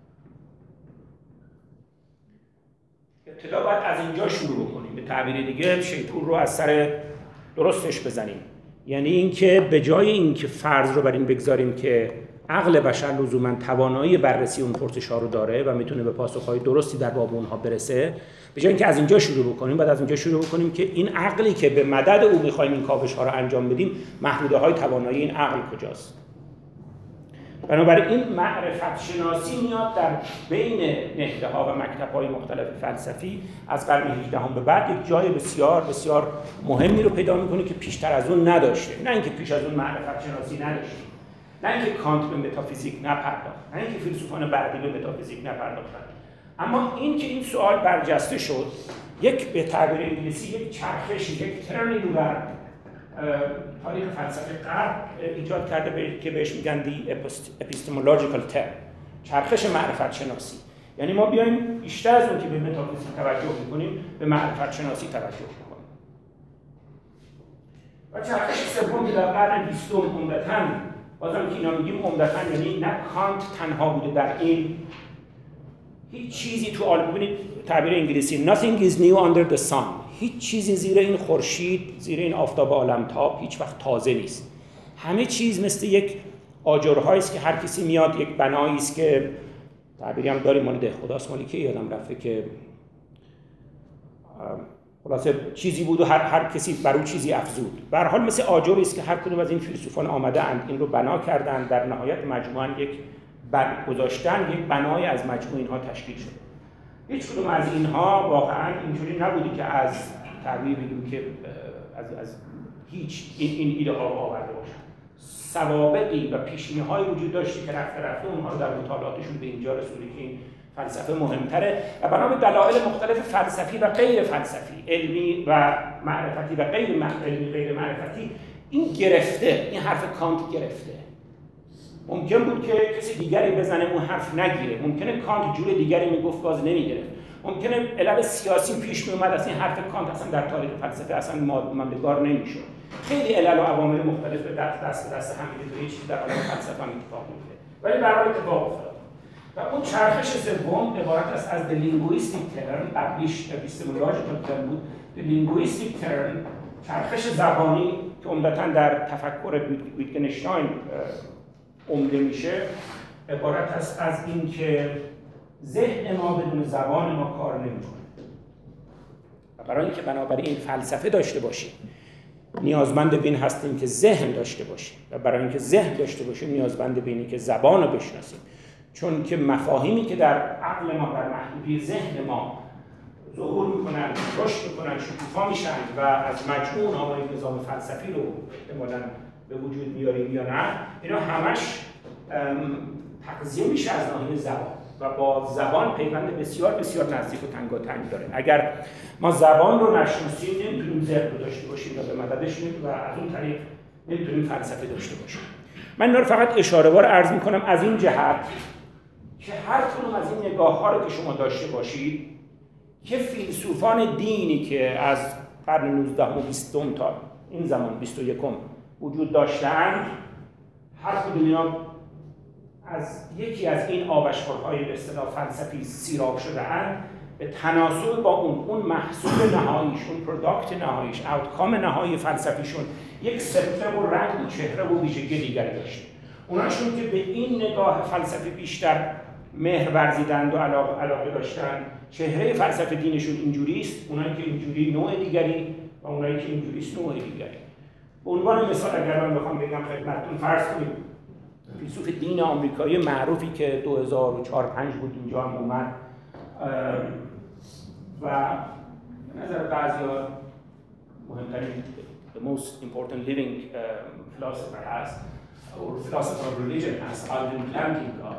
ابتدا باید از اینجا شروع بکنیم. به تعبیر دیگه شیپور رو از سر درستش بزنیم، یعنی اینکه به جای اینکه فرض رو بر این بگذاریم که عقل بشر لزوما توانایی بررسی اون پرسش‌ها رو داره و میتونه به پاسخ‌های درستی در باب اونها برسه، به جای اینکه از اینجا شروع بکنیم بعد از اینجا شروع بکنیم که این عقلی که به مدد او می‌خوایم این کاوش‌ها رو انجام بدیم محدوده‌های توانایی این عقل کجاست. بنابراین معرفت شناسی میاد در بین نهده‌ها و مکتب‌های مختلف فلسفی از قرن هجدهم به بعد یک جای بسیار بسیار مهمی رو پیدا می‌کنه که پیشتر از اون نداشته. نه اینکه پیش از اون معرفت شناسی نداشته، نه اینکه کانت به متافیزیک نپرداخت، نه اینکه فیلسوفان بعدی به متافیزیک نپرداختند، اما اینکه این سوال برجسته شد، یک به تعبیر انگلیسی یک چرخش، یک ترنینگ در تاریخ فلسفه غرب ایجاد کرده که بهش میگن دی اپیستمولوژیکال ترم، چرخش معرفت شناسی. یعنی ما بیایم بیشتر از اون که به متافیزیک توجه میکنیم به معرفت شناسی توجه میکنیم. و چرخش سوم در قرن بیستم عمدتاً، بازم که اینا میگیم عمدتاً یعنی نه کانت تنها بوده در این، هیچ چیزی تو عالم، ببینید تعبیر انگلیسی nothing is new under the sun، هیچ چیزی زیر این خورشید، زیر این آفتاب عالمتاب هیچ وقت تازه نیست. همه چیز مثل یک آجرهایی است که هر کسی میاد یک بنایی است که تعبیری هم داریم مال دهخداست، مالی که یادم رفته که خلاصه چیزی بود و هر هر کسی بر اون چیزی افزود. به هر حال مثل آجری است که هر کدوم از این فیلسوفان آمده‌اند این رو بنا کردند، در نهایت مجموعاً یک بر گذاشتن یک بنای از مجموع اینها تشکیل شده. هیچ کدوم از اینها واقعاً اینجوری نبودی که از تعبیر بگیم که از از هیچ این این ایده ها رو آورده باشن. سوابقی و پیشینه‌هایی وجود داشته که رفته رفته اونها رو در مطالعاتشون به اینجا رسونده که این فلسفه مهمتره و بنا به دلایل مختلف فلسفی و غیر فلسفی، علمی و معرفتی و غیر علمی غیر معرفتی این گرفته، این حرف کانت گرفته. ممکن بود که کسی دیگری بزنه اون حرف نگیره، ممکنه کانت جور دیگری میگفت باز نمیگرفت، ممکنه علل سیاسی پیش میومد از این حرف کانت اصلا در تاریخ فلسفه اصلا ماندگار نمیشد. خیلی علل و عوامل مختلف به دست دست دست هم میده و چیزی در عالم فلسفه هم اتفاق میفته، ولی برای اتفاق افتاد. و اون چرخش سوم عبارت است از the linguistic turn، قبلیش epistemological turn بود، the linguistic turn، چرخش زبانی که عمدتاً در تفکر ویتگنشتاین عمده میشه، عبارت است از این که ذهن ما بدون زبان ما کار نمیکنه و برای اینکه بنابراین فلسفه داشته باشیم نیازمند به این هستیم که ذهن داشته باشیم و برای اینکه ذهن داشته باشیم نیازمند به اینه که زبان رو بشناسیم، چون که مفاهیمی که در عقل ما در محدودی ذهن ما ظهور میکنن، رشد میکنن، شکوفا میشن و از مجموع نامه نظام فلسفی رو احتمالاً به وجود میاریم یا نه، اینا همش تغذیه میشه از ناحیه زبان و با زبان پیوند بسیار بسیار نزدیک و تنگاتنگ داره. اگر ما زبان رو نشناسیم نمیتونیم ذهن رو داشته باشیم و به مددش و از اون طریق نمیتونیم فلسفه داشته باشیم. من اینا رو فقط اشاره وار عرض میکنم از این جهت که هر کدوم از این نگاه ها رو که شما داشته باشید که فیلسوفان دینی که از قرن نوزدهم و بیستم تا این زمان بیست و یکم وجود داشتند، هر کدوم اینا از یکی از این آبشخورهای به اصطلاح فلسفی سیراب شده اند، به تناسب با اون اون محصول نهاییش، اون پروداکت نهاییش، آوتکام نهایی فلسفیشون یک سبقه و رنگ و چهره و ویژگی دیگری داشته. اوناشون که به این نگاه فلسفی بیشتر مهر ورزیدند و علاقه, علاقه داشتن، چهره فلسفه دینشون اینجوری است، اونایی که اینجوری نوع دیگری و اونایی که اینجوری است نوع دیگری. به عنوان مثال اگر من بخوام بگم خدمتتون، فرض کنید فیلسوف دین آمریکایی معروفی که دو هزار و چهار پنج بود اینجا هم اومد و به نظر بعضیا مهمترین the most important living uh, philosopher هست or philosopher of religion هست، آلوین پلانتینگا.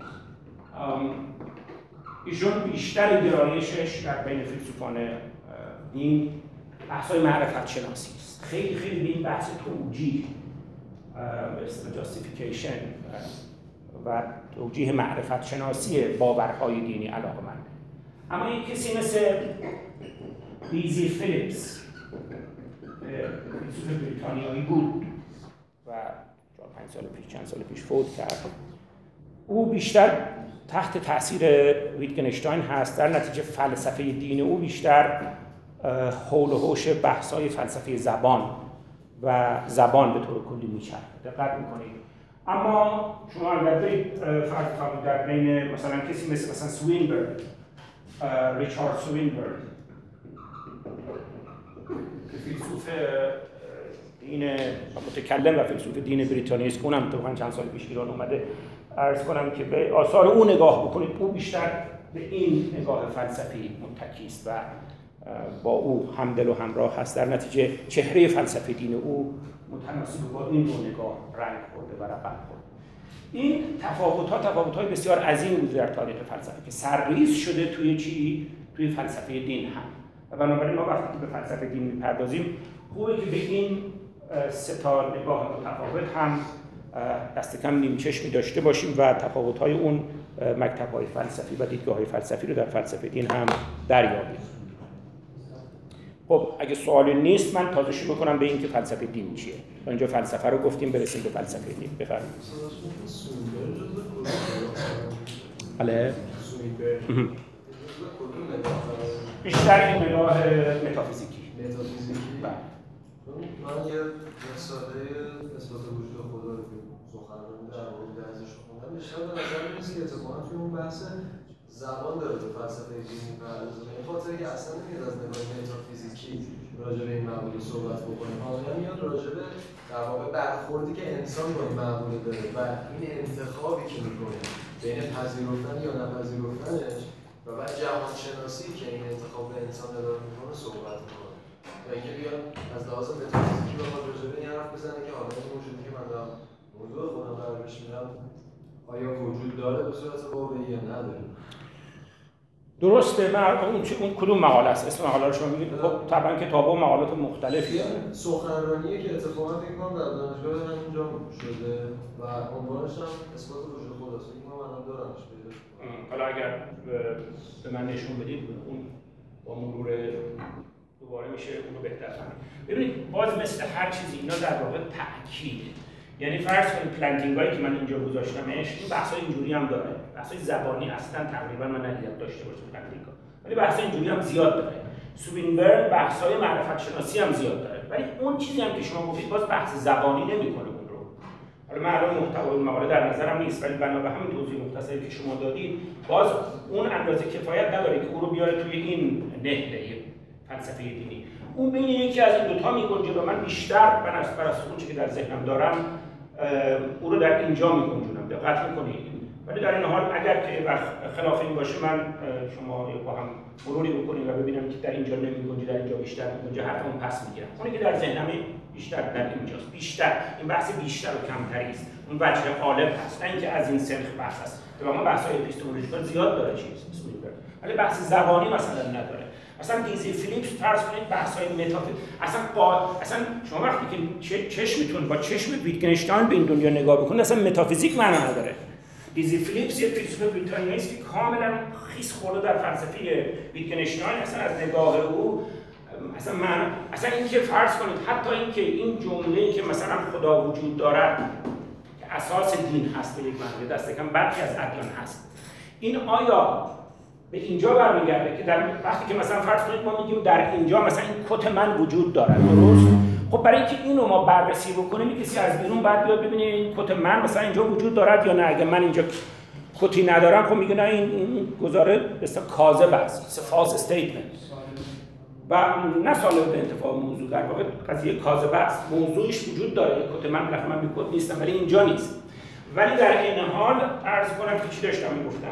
ایشون بیشتر گرایشش در بین فیلسوفان دین بحث‌های معرفت شناسی است. خیلی خیلی به این بحث توجیه به اصطلاح جاستیفیکیشن و توجیه معرفت شناسی باورهای دینی علاقه‌مند. اما یک کسی مثل بیزی فیلیپس فیلسوف بریتانیایی بود و چهار پنج سال پیش چند سال پیش فوت کرد. او بیشتر تحت تاثیر ویتگنشتاین هست. در نتیجه فلسفه دین او بیشتر حول و حوش بحث‌های فلسفه زبان و زبان به طور کلی میچرخه. دقت میکنید. اما شما اگر برید فرض کنید در بین مثلا کسی مثل مثلا سوینبرن، ریچارد سوینبرن که فیلسوف دین متکلم و فیلسوف دین بریتانیایی است که اونم تو چند سال پیش ایران اومده، عرض کنم که به آثار او نگاه بکنید، او بیشتر به این نگاه فلسفی متکی است و با او همدل و همراه هست. در نتیجه چهره فلسفه دین او متناسب با این نوع نگاه رنگ خورده و رقم خورده. این تفاوت‌ها تفاوت‌های بسیار عظیمی بود در تاریخ فلسفه که سرریز شده توی چی؟ توی فلسفه دین هم. و بنابراین ما وقتی که به فلسفه دین می‌پردازیم خوبه که به این سه تا نگاه متفاوت هم دست کم نیم چشمی داشته باشیم و تفاوت‌های اون مکتب‌های فلسفی و دیدگاه‌های فلسفی رو در فلسفه دین هم دریابیم. خب اگه سوالی نیست من تازه شروع کنم به این که فلسفه دین چیه. اینجا فلسفه رو گفتیم، برسیم به فلسفه دین. بفرمایید. بله. بیشتر این نگاه متافیزیکی. متافیزیکی. من یه مسئله اثبات وجود خدا رو که سخنرانی در مورد ازش خوندم، بیشتر به نظر میاد که اتفاقا توی اون بحث زبان داره به فلسفه دینی می‌پردازه. این خاطر که اصلا نمیاد از نگاه متافیزیکی راجع به این معموله صحبت بکنیم، حالا میاد راجع به در واقع برخوردی که انسان با این معموله داره و این انتخابی که میکنه بین پذیرفتن یا نپذیرفتنش و بعد جهانشناسی که این انتخاب به انسان اداره میکنه صحبت میکنه. و اینکه بیاد از لحاظ متافیزیکی بخواد راجع به این حرف بزنه که حالا این موجودی که من دارم موضوع خودم قرار بهش میدم آیا وجود داره به صورت واقعی یا نداره. درسته. من اون اون کدوم مقاله است؟ اسم مقاله رو شما میگید؟ خب طبعا کتاب‌ها و مقالات مختلفیه. سخنرانیه که اتفاقا فکر کنم در دانشگاه همینجا شده و عنوانش هم اثبات وجود خداست. فکر کنم الان دارمش پیداش کنم. حالا اگر به من نشون بدید اون با مرور دوباره میشه اونو بهتر فهمید. ببینید باز مثل هر چیزی اینا در واقع تأکیده. یعنی فرض کنید پلانتینگایی که من اینجا گذاشتمش این بحث‌های اینجوری هم داره. بحث‌های زبانی اصلا تقریبا من ندیدم داشته باشه پلانتینگا. ولی بحث اینجوری هم زیاد داره. سوینبرن بحث‌های معرفت شناسی هم زیاد داره. ولی اون چیزی هم که شما گفتید باز بحث زبانی نمی‌کنه اون رو. حالا من الان محتوای مقاله در نظرم نیست ولی بنا به همین توضیح مختصری که شما دادید باز اون اندازه کفایت نداره که او رو بیاره توی این نهله فلسفه دینی. اون بین یکی از این دو تا می‌گنجه و من بیشتر بر اساس اون چیزی که در ذهنم دارم او رو در اینجا می‌گنجونم. دقت می‌کنید. ولی در این حال اگر که خلاف این باشه من شما با هم مروری بکنید و ببینم که در اینجا نمی‌گنجه در اینجا بیشتر می‌گنجه حرفمو پس میگیرم. اونی که در ذهنم بیشتر در اینجاست. بیشتر این بحث بیشتر و کمتری است. اون وجه غالب هست. نه اینکه از این سنخ بحث است. واقعا بحث‌های اپیستمولوژیکال زیاد داره چیز ولی بحث زبانی مثلا نداره. اصلا دیزی فیلیپس فرض کنید بحث‌های متافیزیک اصلا قا... اصلا شما وقتی که چشمتون با چشم ویتگنشتاین به این دنیا نگاه بکنید اصلا متافیزیک معنا نداره. دیزی فیلیپس یک فیلسوف بریتانیایی است که کاملا خیس خورده در فلسفه ویتگنشتاین، اصلا از نگاه او اصلا من اصلا اینکه فرض کنید حتی اینکه این جمله‌ای که مثلا خدا وجود دارد که اساس دین هست به یک معنی دست کم برخی از ادیان هست، این آیا به اینجا برمیگرده که در وقتی که مثلا فرض کنید ما میگیم در اینجا مثلا این کت من وجود دارد، درست؟ خب برای اینکه اینو ما بررسی بکنیم کسی از بیرون باید بیاد ببینه این کت من مثلا اینجا وجود دارد یا نه. اگه من اینجا کتی ندارم خب میگه نه این, این گزاره مثلا کاذب است، it's a false statement و نه سالب به انتفاع موضوع، در واقع قضیه کاذبه است. موضوعش وجود داره، کت من بالاخره من بی کت نیستم ولی اینجا نیست. ولی در این حال عرض کنم که چی داشتم میگفتم؟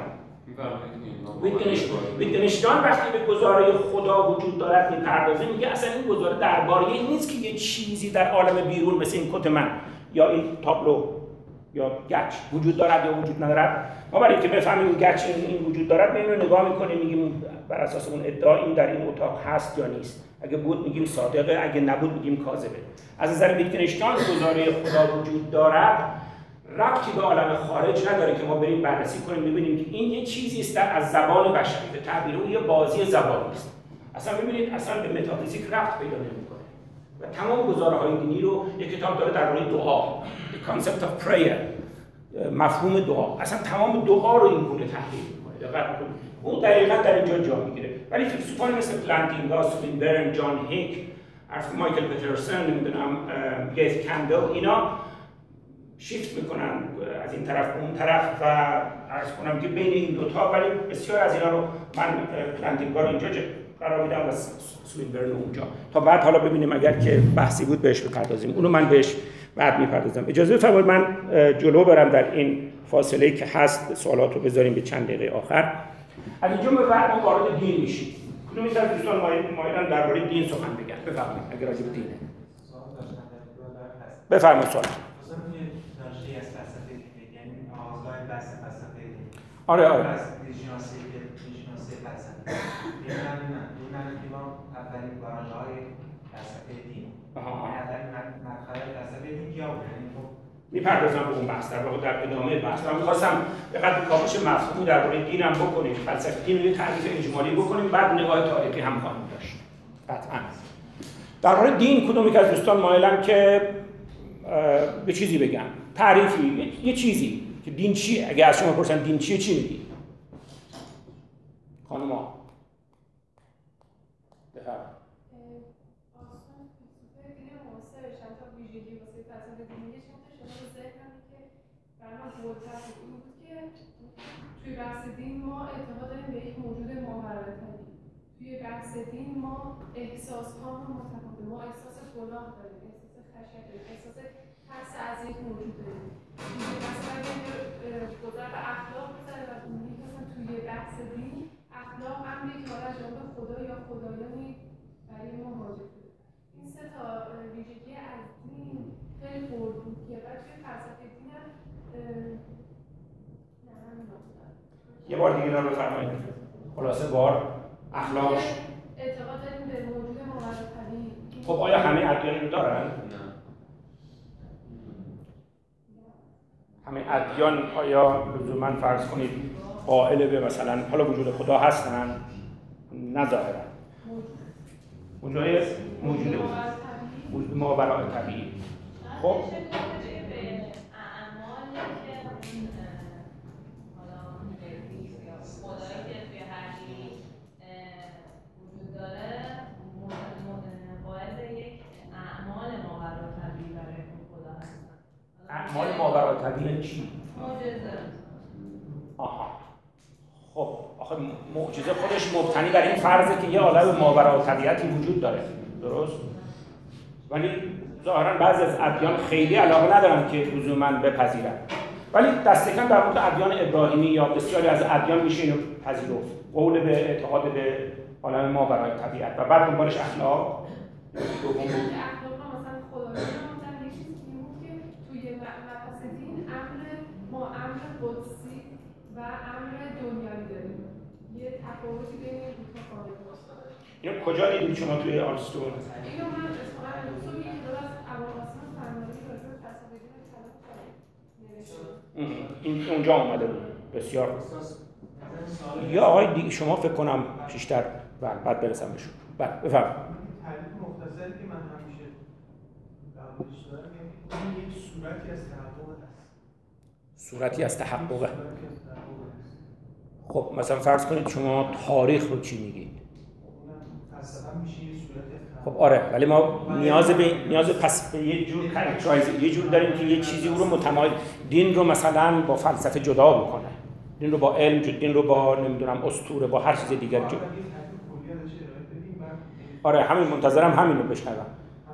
ویتگنشتاین وقتی به گزاره خدا وجود دارد میپردازه میگه اصلا این گزاره درباره این نیست که یه چیزی در عالم بیرون مثل این کت من یا این تابلو یا گچ وجود دارد یا وجود ندارد. ما برای اینکه بفهمیم این گچ این وجود دارد میایم نگاه میکنیم میگیم بر اساس اون ادعا این در این اتاق هست یا نیست. اگه بود میگیم صادقه، اگه نبود میگیم کاذبه. از نظر ویتگنشتاین گزاره خدا وجود دارد ربطی به عالم خارج نداره که ما بریم بررسی کنیم ببینیم که این یه چیزی است از زبان بشری، به تعبیر اون یه بازی زبانی است. اصلا ببینید اصلا به متافیزیک ربط پیدا نمیکنه و تمام گزاره‌های دینی رو یک کتاب داره درباره دعا، The Concept of Prayer، مفهوم دعا، اصلا تمام دعا رو این گونه تحلیل میکنه. دقت کنید اون دقیقاً در اینجا جا میگیره. ولی فیلسوفانی مثل پلانتینگا، سوینبرن، جان هیک، مایکل پترسن، نمیدونم گیت کندل، اینا شیفت میکنن از این طرف اون طرف و عرض کنم که بین این دوتا، ولی بسیار از اینا رو من پلانتینگا رو اینجا قرار میدم و سوینبرن رو اونجا تا بعد حالا ببینیم اگر که بحثی بود بهش بپردازیم. اونو من بهش بعد میپردازم. اجازه بفرمایید من جلو برم در این فاصله که هست، سوالات رو بذاریم به چند دقیقه آخر. از اینجا به بعد ما وارد دین میشیم. کدوم از دوستان مایلن درباره دین سخن بگن؟ بفرمایید اگر راجع به دینه. بفرمایید سوال. دانشی از فلسفه دین، یعنی آغازگاه بحث فلسفه دین. آره آره. از دیشناسی که دیشناسی فلسفه. این معنی نه، این معنی که ما اولین برانه‌های فلسفه دین. آها. اولین مدخل فلسفه دین کیا بود؟ یعنی خب میپردازم به اون بحث در واقع در ادامه بحث. من می‌خواستم به قدر کاوش مفهومی درباره دینم بکنیم، فلسفه دین رو یه تعریف اجمالی بکنیم، بعد نگاه تاریخی هم خواهیم داشت. قطعاً. درباره دین کدوم یک از دوستان مایلن که به چیزی بگم، تعریفی، یه, یه چیزی که دین چیه؟ اگه از شما پرسن دین چیه چی میگی؟ خانوما بفرمایید. آسان فیلسوفه دین معاصر چند تا ویژگی واسه فلسفه دینی چند تا شما رو ذهنم که برای من بولتر این بود که توی بحث دین ما اعتقاد داریم به یک موجود ماورایی. توی بحث دین ما احساس ها رو متفاوته، ما احساس گناه داریم، احساس خشیت داریم، احساس ترس از یک موجود داریم. مثلا اگه گذر به اخلاق بزنه و میگه مثلا توی بحث دین اخلاق امری که حالا جواب خدا یا خدایانی برای ما حاجت بود. این سه تا ویژگی از دین خیلی پربوکیه و توی فلسفه دین هم نه همین یه بار دیگه رو بفرمایید. خلاصه بار اخلاق اعتقاد داریم به موجود ماورایی. خب آیا همه ادیان رو دارن؟ همه ادیان آیا لزوما فرض کنید قائل به مثلا حالا وجود خدا هستن؟ نه ظاهرا. موجود موجود موجود ماورای طبیعی. خب اعمال ماورای طبیعی چی؟ معجزه. آها. خب آخه معجزه خودش مبتنی بر این فرضه که یه عالم ماورای طبیعتی وجود داره. درست؟ ولی ظاهرا بعضی از ادیان خیلی علاقه ندارن که لزوما بپذیرن. ولی دست کم در مورد ادیان ابراهیمی یا بسیاری از ادیان میشه اینو پذیرفت. قول به اعتقاد به عالم ماورای طبیعت و بعد دنبالش اخلاق دوم بود. ما امر قدسی و امر دنیایی داریم. یه تفاوتی بین این دو تا قابل است. اینو کجا دیدید شما توی آلستون؟ اینو من اتفاقا امروز یه کتاب از ابوالقاسم فرمانی راجع به فلسفه دین کلام نوشته. این اونجا اومده بود. بسیار یا آقای دیگه شما فکر کنم پیشتر بعد برسم بهشون. بعد بفرمایید. تعریف مختصری که من همیشه قبولش دارم این یک صورتی از تحقق هست. صورتی از تحققه. خب مثلا فرض کنید شما تاریخ رو چی میگید؟ فلسفه میشه یه صورتی از خب آره ولی ما نیاز به نیاز پس به یه جور کاراکترایز یه جور داریم که یه چیزی رو متمایز دین رو مثلا با فلسفه جدا بکنه. دین رو با علم، دین رو با نمیدونم اسطوره، با هر چیز دیگری جدا. آره همین منتظرم همین رو بشنوم.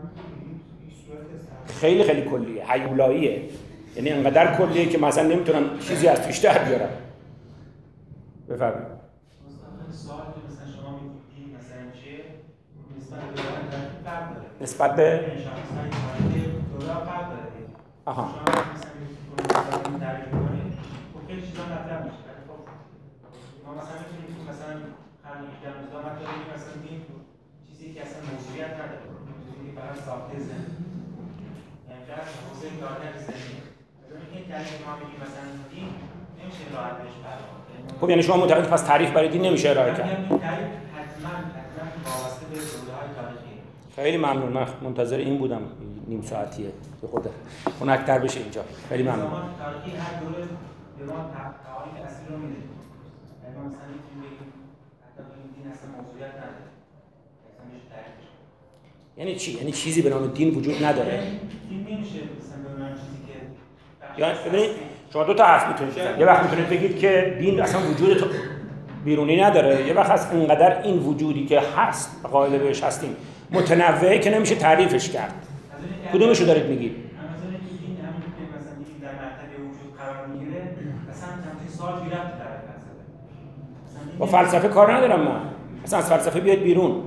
خیلی خیلی کلیه، هیولاییه. یعنی انقدر کلیه که مثلا نمیتونم چیزی از توش در بیارم. بفرمایید. مثلا سوال که مثلا شما میگید مثلا چیه؟ نسبت به دولت فرق داره. نسبت به مثلا این دولت فرق داره. آها. شما مثلا میگید تعریف کنید، خب خیلی چیزا مطرح میشه. خب ما مثلا میتونیم مثلا قرن هجدهم مطرح کنیم مثلا دین چیزی که اصلا موضوعیت نداره. چیزی که فقط ساخته ذهن. یعنی در حوزه کارگر ذهنی. ببینید این تعریف ما میگیم مثلا دین نمیشه راحت بهش پرداخت. خب یعنی شما معتقد پس تعریف برای دین نمیشه ارائه کرد؟ تعریف حتما حتما وابسته به دوره‌های تاریخی. خیلی ممنون. من منتظر این بودم نیم ساعتیه به خود خنک‌تر بشه اینجا. خیلی ممنون. زمان تاریخی هر دوره به ما تعاریف اصلی رو میده. یعنی ما مثلا میتونیم بگیم حتی این دین اصلا موضوعیت نداره. اصلا میشه تعریفش کرد. یعنی چی؟ یعنی چیزی به نام دین وجود نداره؟ دین نمیشه مثلا به نام چیزی که یا ببینید شما دو تا حرف میتونید بزنید. یه وقت میتونید بگید که دین اصلا وجود بیرونی نداره، یه وقت هست انقدر این وجودی که هست قائل بهش هستیم متنوعه که نمیشه تعریفش کرد. کدومشو دارید میگید؟ مثلا اینکه دین همین که مثلا دین در مرتبه وجود قرار میگیره مثلا همین سوال بی ربط داره فلسفه. با فلسفه کار ندارم من. اصلا از فلسفه بیاید بیرون.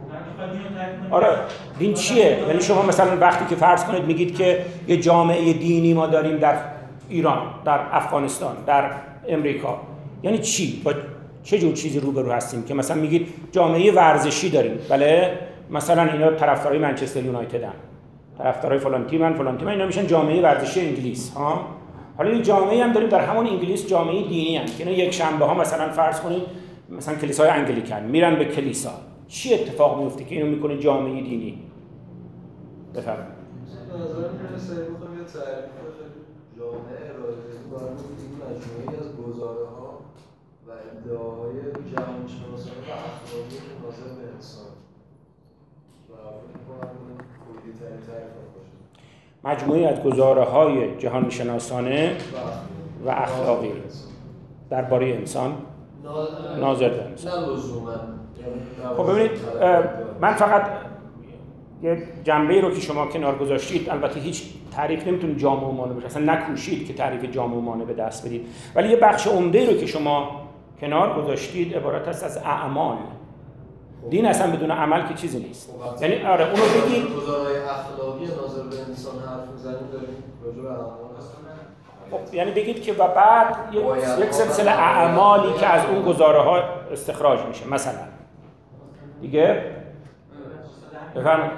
آره دین چیه؟ یعنی شما مثلا وقتی که فرض کنید میگید که یه جامعه دینی ما داریم در ایران، در افغانستان، در امریکا، یعنی چی؟ با چه جور چیزی روبرو هستیم که مثلا میگید جامعه ورزشی داریم؟ بله مثلا اینا طرفدارای منچستر یونایتدن، طرفدارای فلان تیمن، فلان تیمن، اینا میشن جامعه ورزشی انگلیس ها. حالا یه جامعه هم داریم در همون انگلیس جامعه دینی هم که اینا یک شنبه ها مثلا فرض کنید مثلا کلیسای انگلیکن میرن به کلیسا. چی اتفاق میفته که اینو میکنه جامعه دینی؟ بفرمایید. به نظر میرسه میخوام یه تعریف خیلی جامع ارائه بدیم برای این مجموعه‌ای از گزاره‌ها و ادعاهای جهانشناسانه و اخلاقی ناظر به انسان و فکر کنم کلی‌ترین تعریف باشه. مجموعه‌ای از گزاره‌های جهانشناسانه و اخلاقی درباره انسان ناظر به انسان. نه لزوماً. خب ببینید من فقط یه جنبه‌ای رو که شما کنار گذاشتید، البته هیچ تعریف نمیتونه جامع و مانع باشه، اصلا نکوشید که تعریف جامع و مانع به دست بدید، ولی یه بخش عمده‌ای رو که شما کنار گذاشتید عبارت است از اعمال. دین اصلا بدون عمل که چیزی نیست. یعنی آره اونو بگید گزارهای اخلاقی ناظر به انسان حرف می‌زنیم داریم راجع به اعمال. خب یعنی بگید که و بعد یک سلسله اعمالی که از اون گزاره‌ها استخراج میشه مثلا دیگه بفرمایید.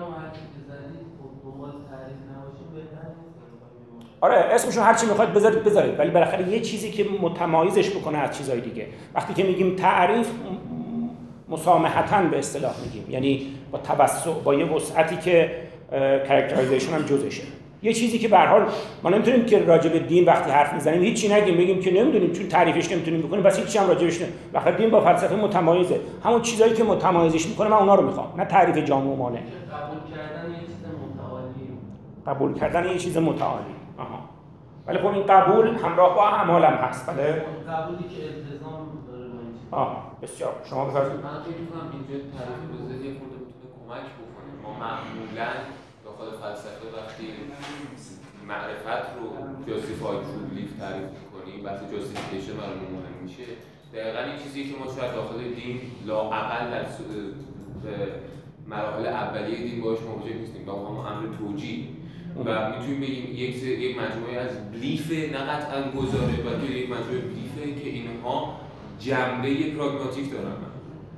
آره اسمشو هر چی میخواید بذارید بذارید، ولی بالاخره یه چیزی که متمایزش بکنه از چیزهای دیگه. وقتی که میگیم تعریف مسامحتاً به اصطلاح میگیم، یعنی با توسع، با یه وسعتی که کاراکترایزیشن هم جزشه. یه چیزی که به هر حال ما نمیتونیم که راجع به دین وقتی حرف میزنیم هیچی نگیم، بگیم که نمیدونیم چون تعریفش نمیتونیم بکنیم بس هیچی هم راجعش نمیدونیم. وقتی دین با فلسفه متمایزه، همون چیزایی که متمایزش میکنه من اونا رو میخوام، نه تعریف جامع و مانع. قبول کردن یه چیز متعالی. قبول کردن یه چیز متعالی. آها. ولی خب این قبول همراه با اعمال هم هست. بله. قبولی که التزام داره با این چیز. آه بسیار. شما بفرمایید. من فکر می‌کنم اینجا تعریف بزرگی یه خورده میتونه کمک بکنه. ما معمولاً داخل فلسفه وقتی معرفت رو جاستیفای پروبلیف تعریف می‌کنیم، وقتی جاستیفیکیشن برامون مهم میشه، دقیقاً این چیزی که ما شاید داخل دین لااقل در مراحل اولیه دین باهاش مواجه نیستیم، با هم امر توجیه و میتونیم بگیم یک یک مجموعه از بلیف، نه قطعاً گزاره، بلکه یک مجموعه بلیفه که اینها جنبه پراگماتیک دارن.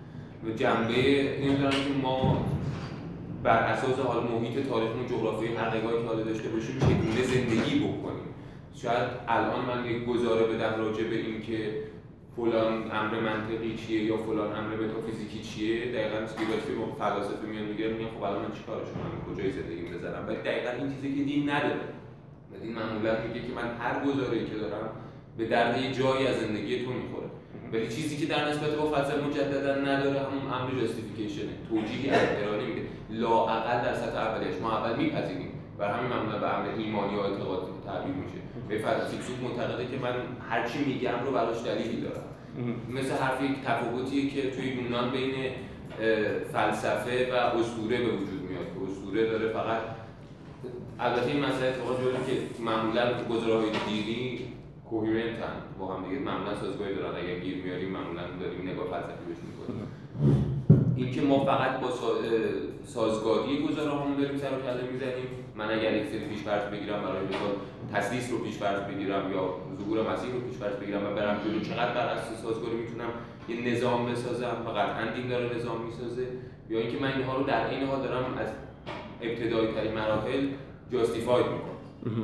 و جنبه این دارم که ما بر اساس حال محیط تاریخمون جغرافیایی هر نگاهی که حالا داشته باشیم چگونه زندگی بکنیم. شاید الان من یک گزاره بدم راجع به این که فلان امر منطقی چیه یا فلان امر متافیزیکی چیه، دقیقاً چیزی که ما فلاسفه میان میگن میگن خب الان من چیکارشون کنم، کجای زندگی می‌ذارم، ولی دقیقاً این چیزی که دین نداره. دین معمولاً میگه که من هر گزاره‌ای که دارم به درد یه جایی از زندگی تو میخوره، ولی چیزی که در نسبت با فلسفه مجددا نداره همون امر جاستیفیکیشنه، توجیهی اعتراضی میده. لااقل در سطح اولیش ما اول میپذیریم و همین معمولا به امر ایمانی یا اعتقادی تعبیر میشه. به فیلسوف معتقده که من هر چی میگم رو براش دلیلی دارم. مثل حرفی تفاوتیه که توی یونان بین فلسفه و اسطوره به وجود میاد که اسطوره داره فقط، البته این مسئله اتفاقا جوری که معمولا گزاره‌های دینی کوهرنتن با هم دیگه، معمولا سازگاری دارن، اگر گیر میاریم معمولا داریم نگاه فلسفی بهش میکنیم. اینکه ما فقط با سازگاری گزاره‌هامون داریم سر و کله میزنیم. من اگر یک سری پیش‌فرض بگیرم برای مثال تسلیس رو پیش‌فرض بگیرم یا ظهور مسیح رو پیش‌فرض بگیرم و برم جلو، چقدر بر اساس سازگاری میتونم یه نظام بسازم و قطعاً دین داره نظام میسازه، یا اینکه من اینها رو در این حال دارم از ابتدایی ترین مراحل جاستیفاید میکنم.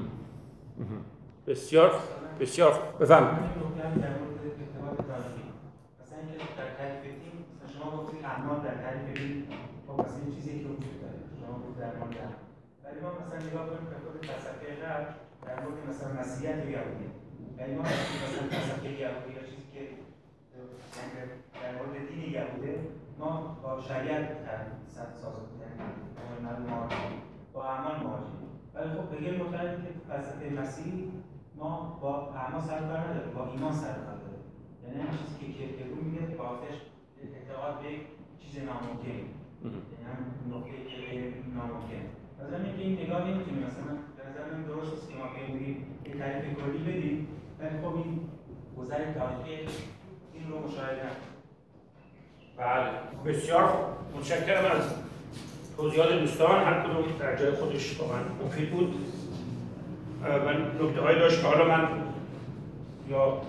بسیار بسیار بفهم. شما گفتید اعمال در تعریف دین خب مثلا این چیزی که وجود داره، شما گفتید درمان در، ولی ما مثلا نگاه کنیم به خود فلسفه غرب در مورد مثلا مسیحیت یا یهودیت، ولی ما مثلا فلسفه یهودی یا چیزی که در مورد دین یهوده ما با شریعت سازگاری یعنی با اعمال مواجهیم، ولی خب بگیم مطمئن که فلسفه مسیحی ما با اعمال سر کار نداره، با ایمان سر کار داره. یعنی این چیزی که کیرکگور میگه با آتش اعتقاد به چیز ناممکن، یعنی هم نقطه‌ای که ناممکن. مثلا اینکه این نگاه نمیتونیم مثلا به نظر من درست است که ما بگیم یک تعریف کلی بدیم، ولی خب این گذر تاریخی این رو مشاهده نکنیم. بله بسیار متشکرم از توضیحات دوستان، هر کدوم در جای خودش واقعا مفید بود. من نکته‌هایی داشت که حالا من یا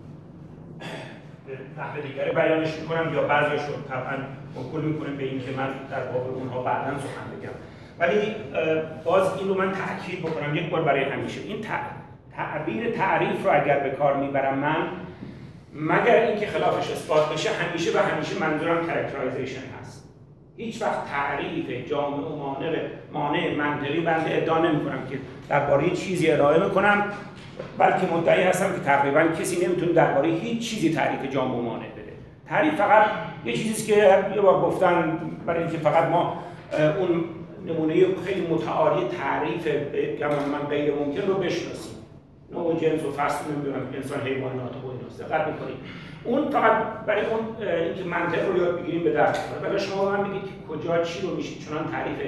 نحو دیگری بیانش میکنم یا بعضیش رو طبعا موکول میکنم به این که من در باب اونها بعداً سخن بگم، ولی باز این رو من تأکید بکنم یک بار برای همیشه، این تعبیر تعریف رو اگر به کار میبرم من، مگر اینکه خلافش اثبات بشه، همیشه و همیشه منظورم کاراکترایزیشن هست. هیچ وقت تعریف جامع و مانع مانع منطقی بنده ادعا نمیکنم که درباره چیزی ارائه میکنم، بلکه مدعی هستم که تقریبا کسی نمیتونه درباره هیچ چیزی تعریف جامع و مانع بده. تعریف فقط یه چیزیست که یه بار گفتن برای اینکه فقط ما اون نمونه خیلی متعالی تعریف گمان من غیر ممکن رو بشناسیم. نوع جنس و فصل نمیدونم انسان حیوانات و ایناست دقت می‌کنید. اون فقط برای اون اینکه منطق رو یاد بگیریم به درد می‌خوره. برای شما من میگید که کجا چی رو میشه چنان تعریف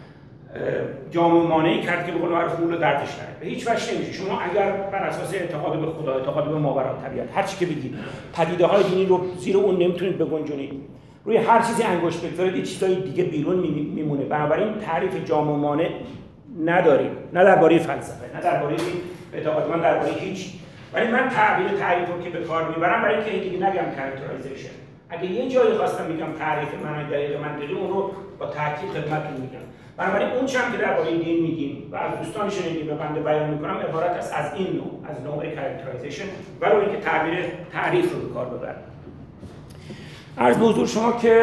جامع مانعی کرد که به قول معروف اون رو دردش نره. به هیچ وجه نمیشه. شما اگر بر اساس اعتقاد به خدا، اعتقاد به ماورای طبیعت، هر چی که بگید، پدیده‌های دینی رو زیر اون نمیتونید بگنجونید. روی هر چیزی انگشت بگذارید یه چیزای دیگه بیرون میمونه. بنابراین تعریف جامع مانع نداریم. نه درباره فلسفه، نه درباره اعتقاد من درباره هیچ. ولی من تعبیر تعریف رو که به کار میبرم برای اینکه دیگه نگم کاراکترایزیشن. اگه یه جایی خواستم میگم تعریف معنای دقیق منطقی، اون رو با تاکید خدمتتون میگم. بنابراین اون چیزی که درباره دین میگیم و از دوستان شنیدیم به بنده بیان میکنم عبارت است از این نوع، از نوع کاراکترایزیشن، ولی اینکه تعبیر تعریف رو به کار ببرم. عرض به حضور شما که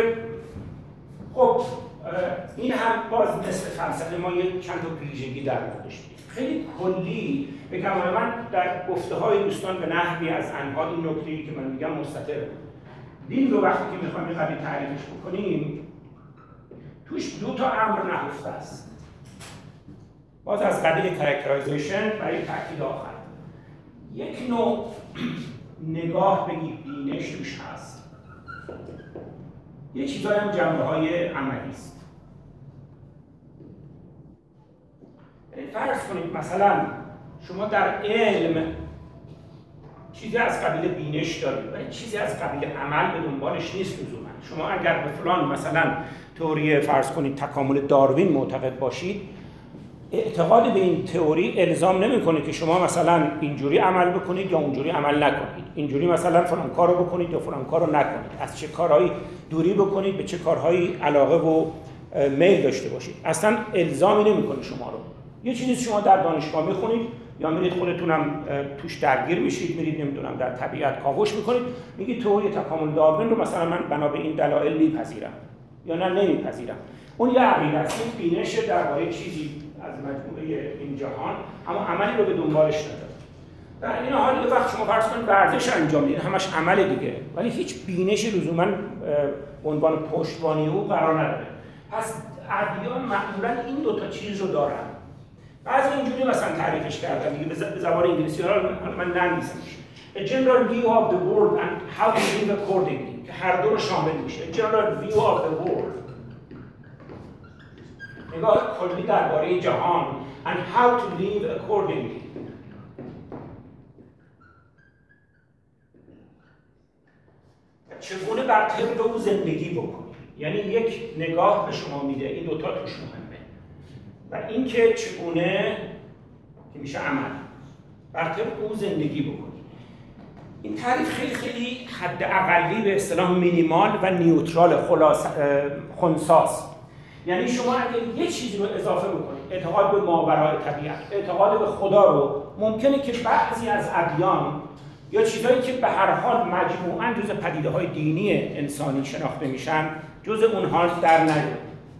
خب این هم باز مثل فلسفه ما یک چند تا ویژگی در موردش خیلی کلی به گمان من در گفته‌های دوستان به نحوی از انواع این نکته‌ای که من میگم مستتر. دین رو وقتی که میخوایم یه قدری تعریفش بکنیم توش دو تا امر نهفته است. باز از قبیل کاراکترایزیشن برای تاکید آخر. یک نوع نگاه به بینش توش هست. یه چیزایی هم جنبه‌های عملی است. فرض کنید مثلا شما در علم چیزی از قبیل بینش دارید ولی چیزی از قبیل عمل به دنبالش نیست لزوما. شما اگر به فلان مثلا تئوری فرض کنید تکامل داروین معتقد باشید، اعتقاد به این تئوری الزام نمیکنه که شما مثلا اینجوری عمل بکنید یا اونجوری عمل نکنید. اینجوری مثلا فلان کارو بکنید یا فلان کارو نکنید. از چه کارهایی دوری بکنید، به چه کارهایی علاقه و میل داشته باشید. اصلا الزامی نمیکنه شما رو. یه چیزی شما در دانشگاه میخونید یا میرید خودتونم توش درگیر میشید، میرید نمیدونم در طبیعت کاوش میکنید، میگید تئوری تکامل داروین رو مثلا من بنا به این دلایل میپذیرم یا نه نمیپذیرم. اون یه عقیده است، این بینش درباره چیزی از مجموعه این جهان، اما عملی رو به دنبالش نداره. در این حال یه وقت شما فرض کنید ورزش انجام میدید، همش عمل دیگه، ولی هیچ بینش لزوما به عنوان پشتوانه او قرار نداره. پس ادیان معمولا این دو تا چیز رو دارن. بعضی اینجوری مثلا تعریفش کردن دیگه به زبان انگلیسی ها، من ننویسمش. A general view of the world and how to live accordingly، که هر دو رو شامل میشه. A general view of the world، نگاه کلی درباره جهان and how to live accordingly. چگونه بر طبق او زندگی بکنید. یعنی یک نگاه به شما میده، این دوتا توش مهمه. و اینکه چگونه که میشه عمل بر طبق او زندگی بکنید. این تعریف خیلی خیلی حد اقلی به اصطلاح مینیمال و نیوترال خلاص خنثاست. یعنی شما اگه یه چیزی رو اضافه بکنید، اعتقاد به ماورای طبیعت، اعتقاد به خدا رو، ممکنه که بعضی از ادیان یا چیزایی که به هر حال مجموعاً جز پدیده‌های دینی انسانی شناخته میشن، جز اونها در نیاد.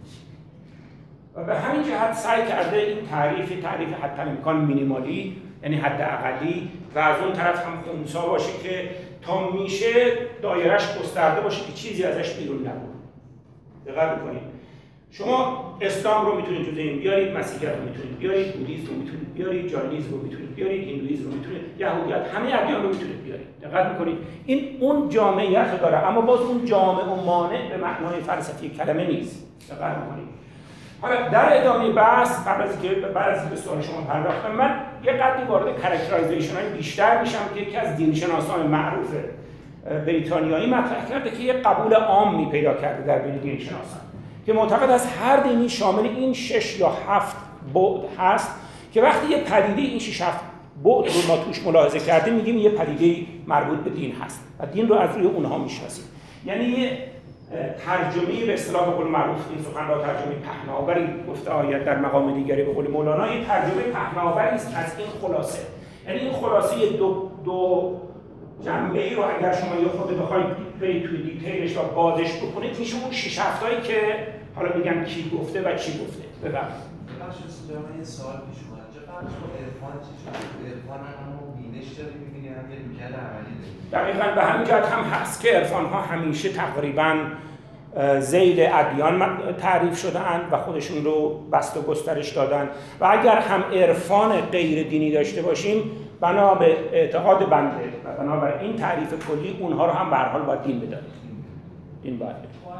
و به همین جهت سعی کرده این تعریف تعریف حتی امکان مینیمالی، یعنی حد اقلی، و از اون طرف هم خنثی باشه که تا میشه دایره‌اش گسترده باشه که چیزی ازش بیرون نره. دقت کنید. شما اسلام رو میتونید جز این بیارید، مسیحیت رو میتونید بیارید، بودیسم رو میتونید بیارید، جاینیسم رو میتونید بیارید، هندویسم رو میتونید، یهودیت، همه ادیان رو میتونید بیارید. دقت میکنید این اون جامعیت رو داره، اما باز اون جامع و مانع به معنای فلسفی کلمه نیست. دقت میکنید. حالا در ادامه بحث، قبل از اینکه بعضی به سوال شما پرداختم، من یه قدری وارد کاراکترایزیشن های بیشتر میشم که یکی از دینشناسان معروف بریتانیایی مطرح کرده که یه قبول عامی پیدا کرده در بین دینشناسان، که معتقد است هر دینی شامل این شش یا هفت بعد هست که وقتی یه پدیده این شش هفت بعد رو ما توش ملاحظه کردیم میگیم یه پدیده مربوط به دین هست و دین رو از روی اونها میشناسیم. یعنی یه ترجمه به اصطلاح به قول معروف این سخن را ترجمه پهناوری گفته آید در مقام دیگری به قول مولانا، یه ترجمه پهناوری است از این خلاصه. یعنی این خلاصه دو دو جنبه‌ای رو اگر شما یه خود بخواید برید توی دیتیلش و بازش بکنید، میشه اون شش هفتایی که حالا میگن کی گفته و چی گفته. ببخشید. ببخشید من یه سوال پیش اومد. چه فرقی با عرفان چی شده؟ عرفان همون بینش داره می‌بینی هم یه رویکرد عملی داره. دقیقاً به همین جهت هم هست که عرفان‌ها همیشه تقریباً ذیل ادیان تعریف شده‌اند و خودشون رو بست و گسترش دادن، و اگر هم عرفان غیر دینی داشته باشیم بنا به اعتقاد بنده و بنا بر این تعریف کلی اونها رو هم به هر حال باید دین بدانید. دین باید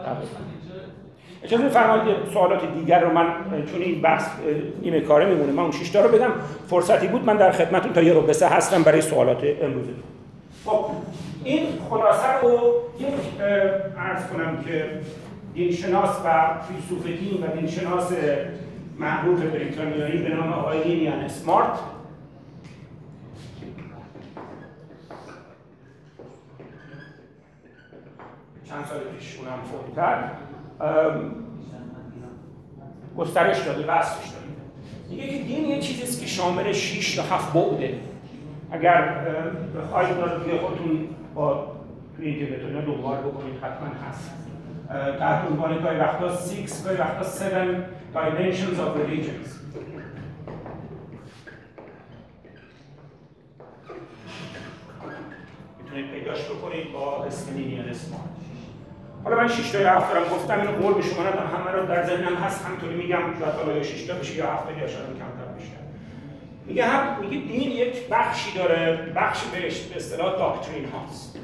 اجازه بفرمایید سوالات دیگر رو من، چون این بحث نیمه کاره میمونه، من اون شش تا رو بدم. فرصتی بود من در خدمتتون تا یه رو بسه هستم برای سوالات امروزتون. خب این خلاصه رو یک عرض کنم که دینشناس و فیلسوف دین و دینشناس معروف بریتانیایی به نام آقای لیلیان اسمارت چند سال پیش اونم فوت‌تر گسترش داده، بحثش داده. میگه که دین یه چیزیست که شامل شش تا هفت بعده. اگر بخواید رو توی خودتون با توی اینترنت اینا دنبال بکنید حتما هست. تحت عنوان گاهی وقتا six گاهی وقتا seven dimensions of religions. میتونید پیداش بکنید با اسم لیلیان اسمارت. حالا من شش تا یا هفت تا گفتم، اینو قول به شما ندم، همه رو در ذهنم هست، همینطوری میگم شاید حالا شش تا بشه یا هفت تا یا شاید کمتر بشه. میگه هم میگه دین یک بخشی داره، بخشی بهش به اصطلاح داکترین هاست.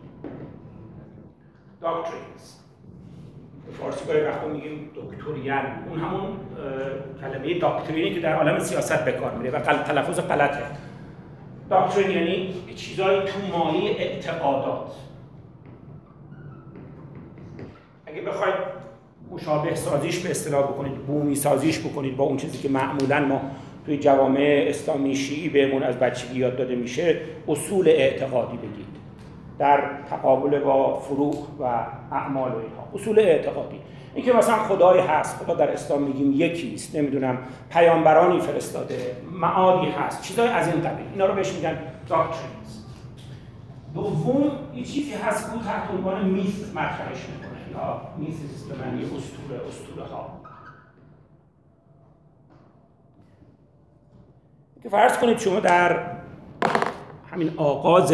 داکترینز. به فارسی گاهی وقتا میگیم دکتوریان. اون همون کلمه داکترینی که در عالم سیاست به کار میره و تلفظ غلطه. داکترین یعنی چیزایی تو مایه اعتقادات. اگه بخواید مشابه سازیش به اصطلاح بکنید، بومی سازیش بکنید با اون چیزی که معمولاً ما توی جوامع اسلامی شیعی بهمون از بچگی یاد داده میشه، اصول اعتقادی بگید در تقابل با فروع و اعمال و اینها. اصول اعتقادی این که مثلا خدای هست، خدا در اسلام میگیم یکیست، نمیدونم پیامبرانی فرستاده، معادی هست، چیزای از این قبیل، اینا رو بهش میگن داکترینز. دوم این چیزی هست که تحت عنوان میث مطرحش میکنه یا میث به معنی اسطوره، اسطوره ها. که فرض کنید شما در همین آغاز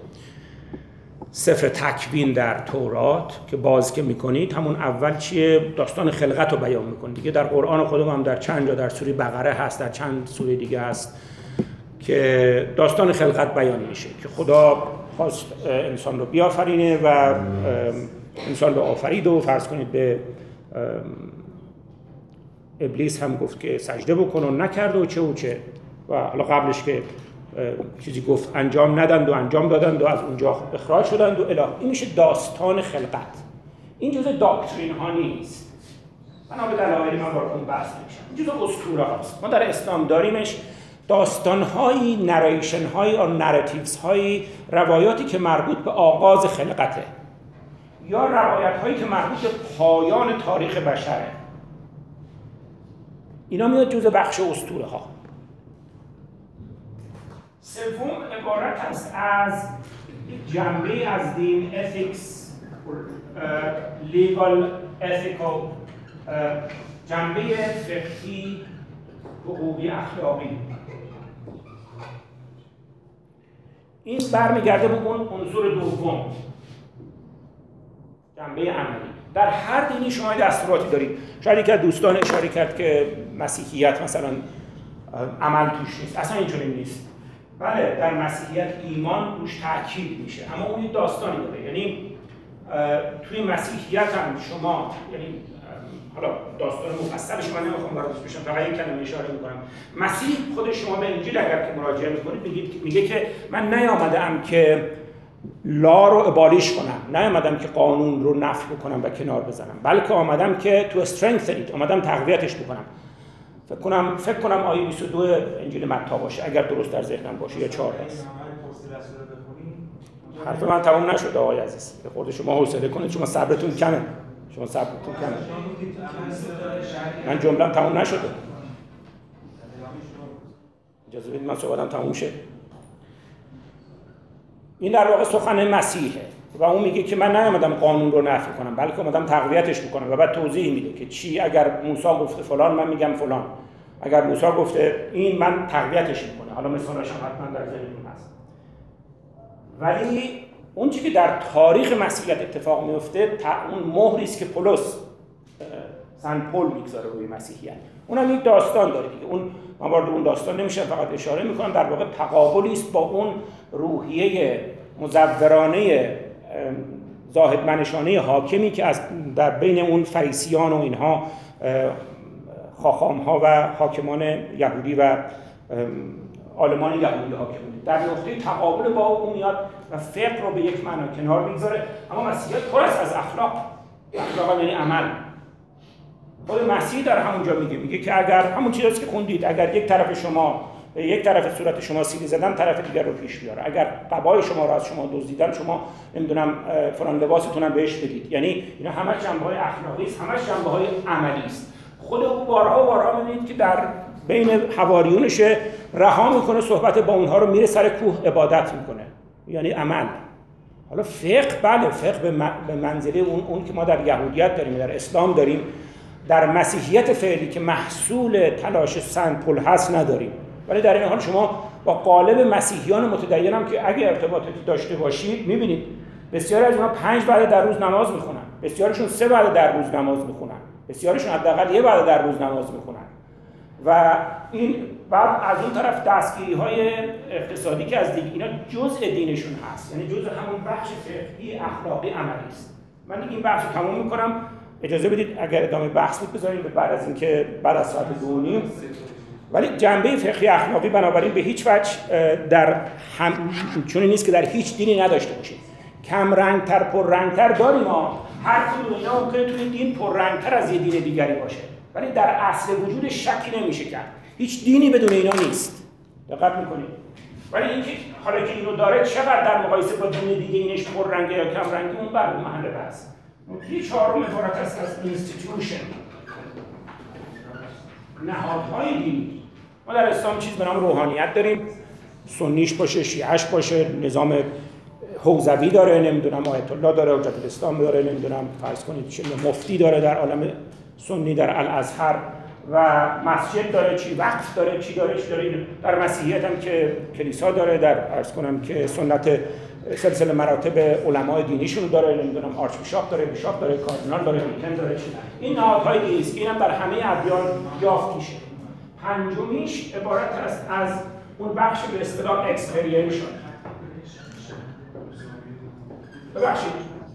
سفر تکوین در تورات که باز که میکنید، همون اول چیه؟ داستان خلقت رو بیان میکنید دیگه. در قرآن خودم هم در چند جا، در سوره بقره هست، در چند سوره دیگه هست که داستان خلقت بیان میشه که خدا خواست انسان رو بیافرینه و انسان رو آفرید و فرض کنید به ابلیس هم گفت که سجده بکن و نکرد و چه و چه و حالا قبلش که چیزی گفت انجام ندند و انجام دادند و از اونجا اخراج شدند و الی. این میشه داستان خلقت. این جزء داکترین ها نیست. بنا به دلایلی من وارد اون بحث نمیشم. این جزء اسطوره هاست. ما در اسلام داریمش داستان هایی، نریشن هایی و نراتیوز هایی، روایاتی که مربوط به آغاز خلقته یا روایت هایی که مربوط به پایان تاریخ بشره. اینا میاد جزء بخش اسطوره ها. سوم عبارت است از جنبه از دین، ethics, legal, ethical, جنبه فقهی، حقوقی، اخلاقی. این برمیگرده به اون عنصر دوم، جنبه عملی. در هر دینی شما دستوراتی دارید. شاید یک از دوستان اشاره کرد که مسیحیت مثلا عمل توش نیست. اصلا اینجوری نیست. بله در مسیحیت ایمان روش تاکید میشه، اما اون داستانی داره. یعنی توی مسیحیت هم شما، یعنی حالا داستان مفصلش من نمیخوام وارد بشم، فقط یک کلمه اشاره میکنم. مسیح خود شما به انجیل اگر که مراجعه میکنید میگه میگه که من نیامدم که لا رو ابالیش کنم، نیامدم که قانون رو نفی بکنم و کنار بزنم، بلکه آمدم که تو استرنگثن، آمدم تقویتش بکنم. فکر کنم فکر کنم آیه بیست و دو انجیل متی باشه اگر درست در ذهنم باشه یا چهارده است. حرف من تمام نشد آقای عزیز. به خود شما حوصله کنید، شما صبرتون کمه. شما صبرتون کمه. من جمله‌ام تمام نشده. اجازه بدید من صحبتم تموم شه. این در واقع سخن مسیحه و اون میگه که من نیامدم قانون رو نفی کنم، بلکه اومدم تقویتش بکنم و بعد توضیح میده که چی. اگر موسی گفته فلان من میگم فلان، اگر موسی گفته این من تقویتش میکنه. حالا مثالش هم حتما در ذهنتون هست. ولی اون چیزی که در تاریخ مسیحیت اتفاق میفته اون مهری است که پولس سن پول میگذاره روی مسیحیت. اونم یک داستان داره دیگه. اون من وارد اون داستان نمیشم، فقط اشاره میکنم در واقع تقابلی است با اون روحیه مزورانه زاهدمنشانه حاکمی که از در بین اون فریسیان و اینها خاخام‌ها و حاکمان یهودی و عالمان یهودی حاکم بود. در نقطه تقابل با اون میاد و فقه رو به یک معنا کنار میگذاره. اما مسیحیت پر است از اخلاق. اخلاق یعنی عمل. خود مسیح در همونجا میگه میگه که اگر همون چیزی که خوندید، اگر یک طرف شما یک طرف صورت شما سیلی زدن، طرف دیگر رو پیش بیاره. اگر قبای شما رو از شما دزدیدن، شما نمیدونم فلان لباستون هم بهش بدید. یعنی اینا همه جنبه‌های اخلاقی است، همه جنبه‌های عملی است. خود او بارها و بارها می‌بینید که در بین حواریونش رها میکنه صحبت با اونها رو، میره سر کوه عبادت میکنه، یعنی عمل. حالا فقه، بله فقه به منزله اون اون که ما در یهودیت داریم، در اسلام داریم، در مسیحیت فعلی که محصول تلاش سن پل هست نداریم. ولی در این حال شما با قالب مسیحیان متدین هم که اگه ارتباطی داشته باشید میبینید بسیاری از اینا پنج بعد در روز نماز میخونن، بسیارشون سه بعد در روز نماز میخونن، بسیارشون حداقل یه بعد در روز نماز میخونن. و این بعد از اون طرف دستگیری‌های اقتصادی که از دیگه اینا جزء دینشون هست، یعنی جزء همون بخش فقهی اخلاقی عملی است. من دیگه این بحث رو تموم میکنم. اجازه بدید اگر ادامه بحث بود بذاریم به بعد از اینکه بعد از ساعت دو و نیم. ولی جنبه فقهی اخلاقی بنابراین به هیچ وجه در هم چون نیست که در هیچ دینی نداشته باشید. کم رنگتر پر رنگتر داریم ها، هر کدوم اینا ممکنه توی دین پررنگتر از یه دین دیگری باشه، ولی در اصل وجود شکی نمیشه کرد. هیچ دینی بدون اینا نیست. دقت میکنید؟ ولی اینکه حالا که اینو داره چقدر در مقایسه با دین دیگه اینش پررنگه یا کم رنگه، اون بر محل بحث. نکته چهارم عبارت است از اینستیتیوشن، نهادهای دینی. ما در اسلام چیز به نام روحانیت داریم، سنیش باشه، شیعش باشه، نظام حوزوی داره، نمیدونم آیت الله داره، حجت الاسلام داره، نمیدونم فرض کنید چه مفتی داره در عالم سنی در الازهر، و مسجد داره، چی وقف داره، چی داره، چی داره. در مسیحیت هم که کلیسا داره، در عرض کنم که سنت سلسله مراتب علمای دینیشون داره، نمیدونم آرچ بیشاپ داره، بیشاپ داره، کاردینال داره، دیکن داره، چی. این نهادهای دینی است. اینم در همه ادیان یافت میشه. پنجمیش عبارت است از اون بخش به اصطلاح اکسپریانشن. ببخشید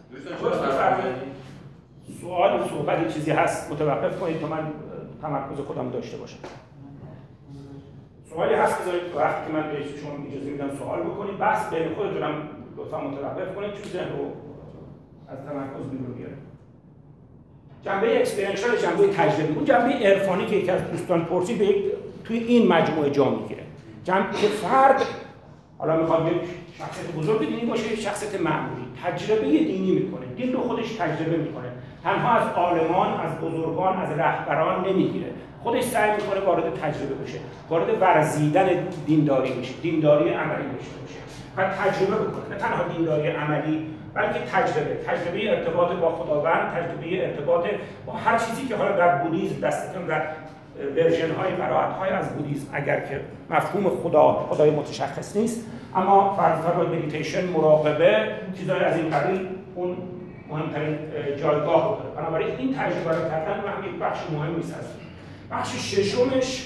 سوال صحبتی چیزی هست متوقف کنید تا من تمرکز خودم داشته باشم. سوالی هست بذارید وقتی که من به شما اجازه میدم سوال بکنید، بحث بین خودتونم لطفا متوقف کنید چون ذهن رو از تمرکز بیرون بیاره. جنبه اکسپریانشال، جنبه تجربی، اون جنبه عرفانی که یکی از دوستان پرسید به یک توی این مجموعه جا میگیره. جنبه که فرد حالا میخواد یک شخصیت بزرگ دینی باشه، یک شخصیت معمولی تجربه دینی میکنه، دین رو خودش تجربه میکنه، تنها از عالمان، از بزرگان، از رهبران نمیگیره، خودش سعی میکنه وارد تجربه بشه، وارد ورزیدن دینداری بشه، دینداری عملی داشته باشه و تجربه بکنه. نه تنها دینداری عملی بلکه تجربه، تجربه ارتباط با خداوند، تجربه ارتباط با هر چیزی که حالا در بودیسم دستتون در ورژن های قرائت های از بودیسم اگر که مفهوم خدا خدای متشخص نیست، اما فرض فرض مدیتیشن، مراقبه، چیزهای از این قبیل اون مهمترین جایگاه داره. بنابراین این تجربه رو کردن هم یک بخش مهمی است. بخش ششمش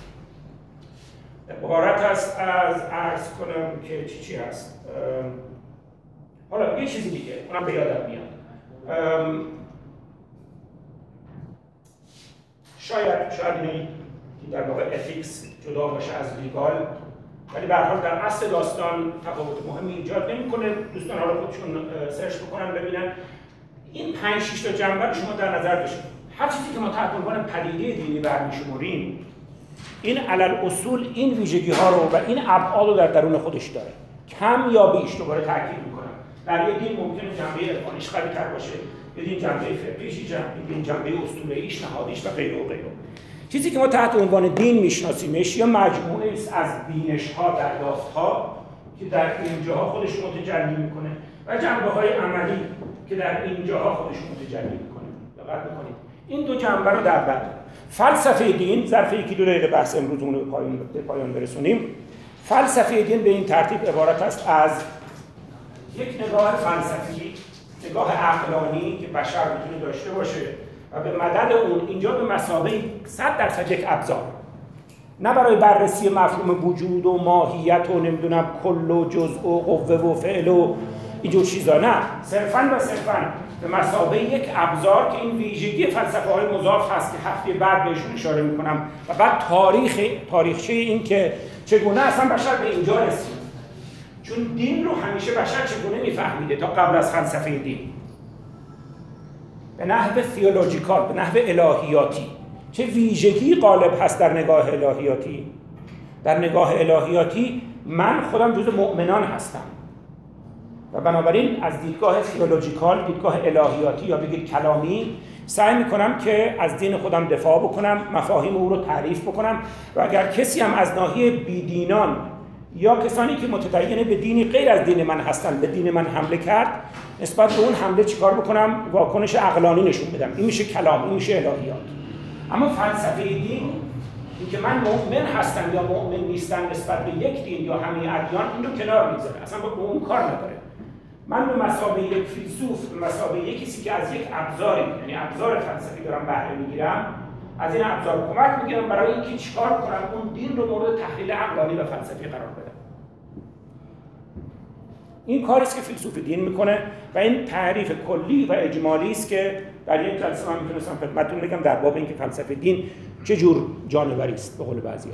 عبارت است از عرض کنم که چی چی هست. حالا یه چیزی دیگه اونم به یادم میاد. شاید شاید اینی که در واقع اتیکس جدا باشه از لیگال، ولی به هر حال در اصل داستان تفاوت مهمی ایجاد نمی‌کنه. دوستان حالا خودشون سرچ بکنن ببینن این پنج شش تا جنبه رو شما در نظر بگیرید. هر چیزی که ما تحت عنوان پدیده دینی برمی‌شمریم این علل اصول این ویژگی‌ها رو و این ابعاد رو در درون خودش داره، کم یا بیش. دوباره تاکید می‌کنم در یه دین ممکنه جنبه عرفانیش قوی‌تر باشه، یه دین جنبه فقهیش، جنبه جنبه اسطوره‌ایش، نهادیش و غیره و غیره. چیزی که ما تحت عنوان دین میشناسیمش یا مجموعه است از بینش‌ها، دریافت‌ها که در اینجاها خودش متجلی میکنه و جنبه‌های عملی که در اینجاها خودش متجلی میکنه. دقت بکنید این دو جنبه رو در بر فلسفه دین، ظرف یکی دو دقیقه بحث امروزمون رو به پایان به پایان برسونیم. فلسفه دین به این ترتیب عبارت است از یک نگاه فلسفی، نگاه عقلانی که بشر میتونه داشته باشه و به مدد اون اینجا به مثابه صد درصد یک ابزار، نه برای بررسی مفهوم وجود و ماهیت و نمیدونم کل و جزء و قوه و فعل و اینجور چیزا، نه، صرفاً و صرفاً به مثابه یک ابزار که این ویژگی فلسفه های مضاف هست که هفته بعد بهشون اشاره میکنم و بعد تاریخ تاریخچه این که چگونه اصلا بشر به اینجا رسید، چون دین رو همیشه بشر چگونه میفهمیده تا قبل از فلسفه دین، به نحو تئولوژیکال، به نحو الهیاتی. چه ویژگی غالب هست در نگاه الهیاتی؟ در نگاه الهیاتی من خودم جزء مؤمنان هستم و بنابراین از دیدگاه تئولوژیکال، دیدگاه الهیاتی یا بگید کلامی، سعی میکنم که از دین خودم دفاع بکنم، مفاهیم او رو تعریف بکنم و اگر کسی هم از ناحیه بیدینان یا کسانی که متدین به دینی غیر از دین من هستن به دین من حمله کرد، نسبت به اون حمله چیکار بکنم؟ واکنش عقلانی نشون بدم. این میشه کلام، این میشه الهیات. اما فلسفه دین، اینکه من مؤمن هستم یا مؤمن نیستم نسبت به یک دین یا همه ادیان، این رو کنار میذاره، اصلا با اون کار نداره. من به مثابه یک فیلسوف، به مثابه یک کسی که از یک ابزاری، یعنی ابزار فلسفی دارم بهره میگیرم، از این ابزار کمک میگیرم برای اینکه چیکار کنم؟ اون دین رو مورد تحلیل عقلانی و فلسفی قرار بدم. این کاری است که فیلسوف دین میکنه و این تعریف کلی و اجمالی است که در یک جلسه من میتونستم خدمتتون بگم در باب اینکه فلسفه دین چه جور جانوری است به قول بعضیا.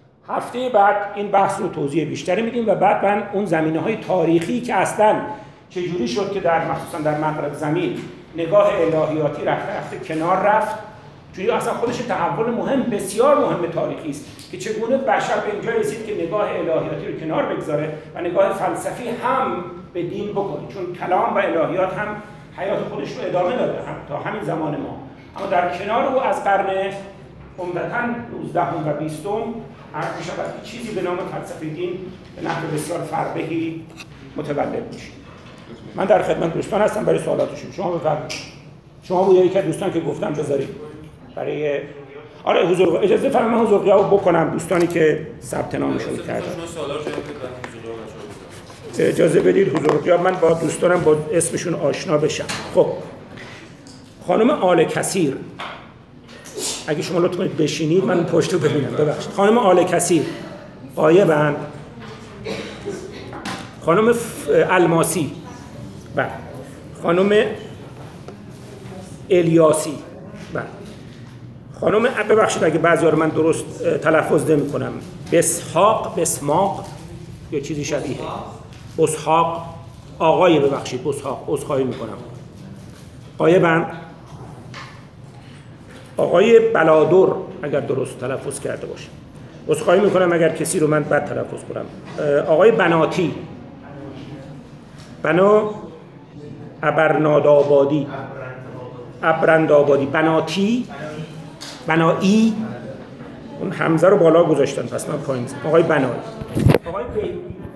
هفته بعد این بحث رو توضیح بیشتری میدیم و بعد من اون زمینه‌های تاریخی که اصلاً چجوری شد که در مخصوصا در مغرب زمین نگاه الهیاتی رفته رفته کنار رفت. چون اصلا خودش تحول مهم، بسیار مهم تاریخی است که چگونه بشر به اینجا رسید که نگاه الهیاتی رو کنار بگذاره و نگاه فلسفی هم به دین بکنه، چون کلام و الهیات هم حیات خودش رو ادامه داده هم تا همین زمان ما. اما در کنار او از قرن عمدتاً نوزدهم و بیستم عرض می شود که چیزی به نام فلسفه دین به نحو بسیار فربهی متولد میشه. من در خدمت دوستان هستم برای سوالاتشون. شما بفرمایید. شما بود یکی از دوستان که گفتم بذارید برای آره حضور اجازه فرمایید من حضور غیاب بکنم دوستانی که ثبت نامشون کردن. اجازه بدید حضور غیاب من با دوستانم با اسمشون آشنا بشم. خب خانم آل کثیر، اگه شما لطفاً بشینید من پشتو ببینم. ببخشید. خانم آل کثیر غایبند. خانم الماسی بله. خانم الیاسی بله. خانم ببخشید اگه بعضی رو من درست تلفظ نمی‌کنم. بسحاق بسماق یا چیزی شبیه. بسحاق آقای ببخشید بسحاق عذرخواهی می‌کنم. غایبند. آقای بلادر اگر درست تلفظ کرده باشه. عذرخواهی می‌کنم اگر کسی رو من بد تلفظ کنم. آقای بناتی بنا ابرنادآبادی ابرندآبادی بناتی بنایی اون حمزه رو بالا گذاشتن پس من پایین زدم. آقای بنایی آقای بیگون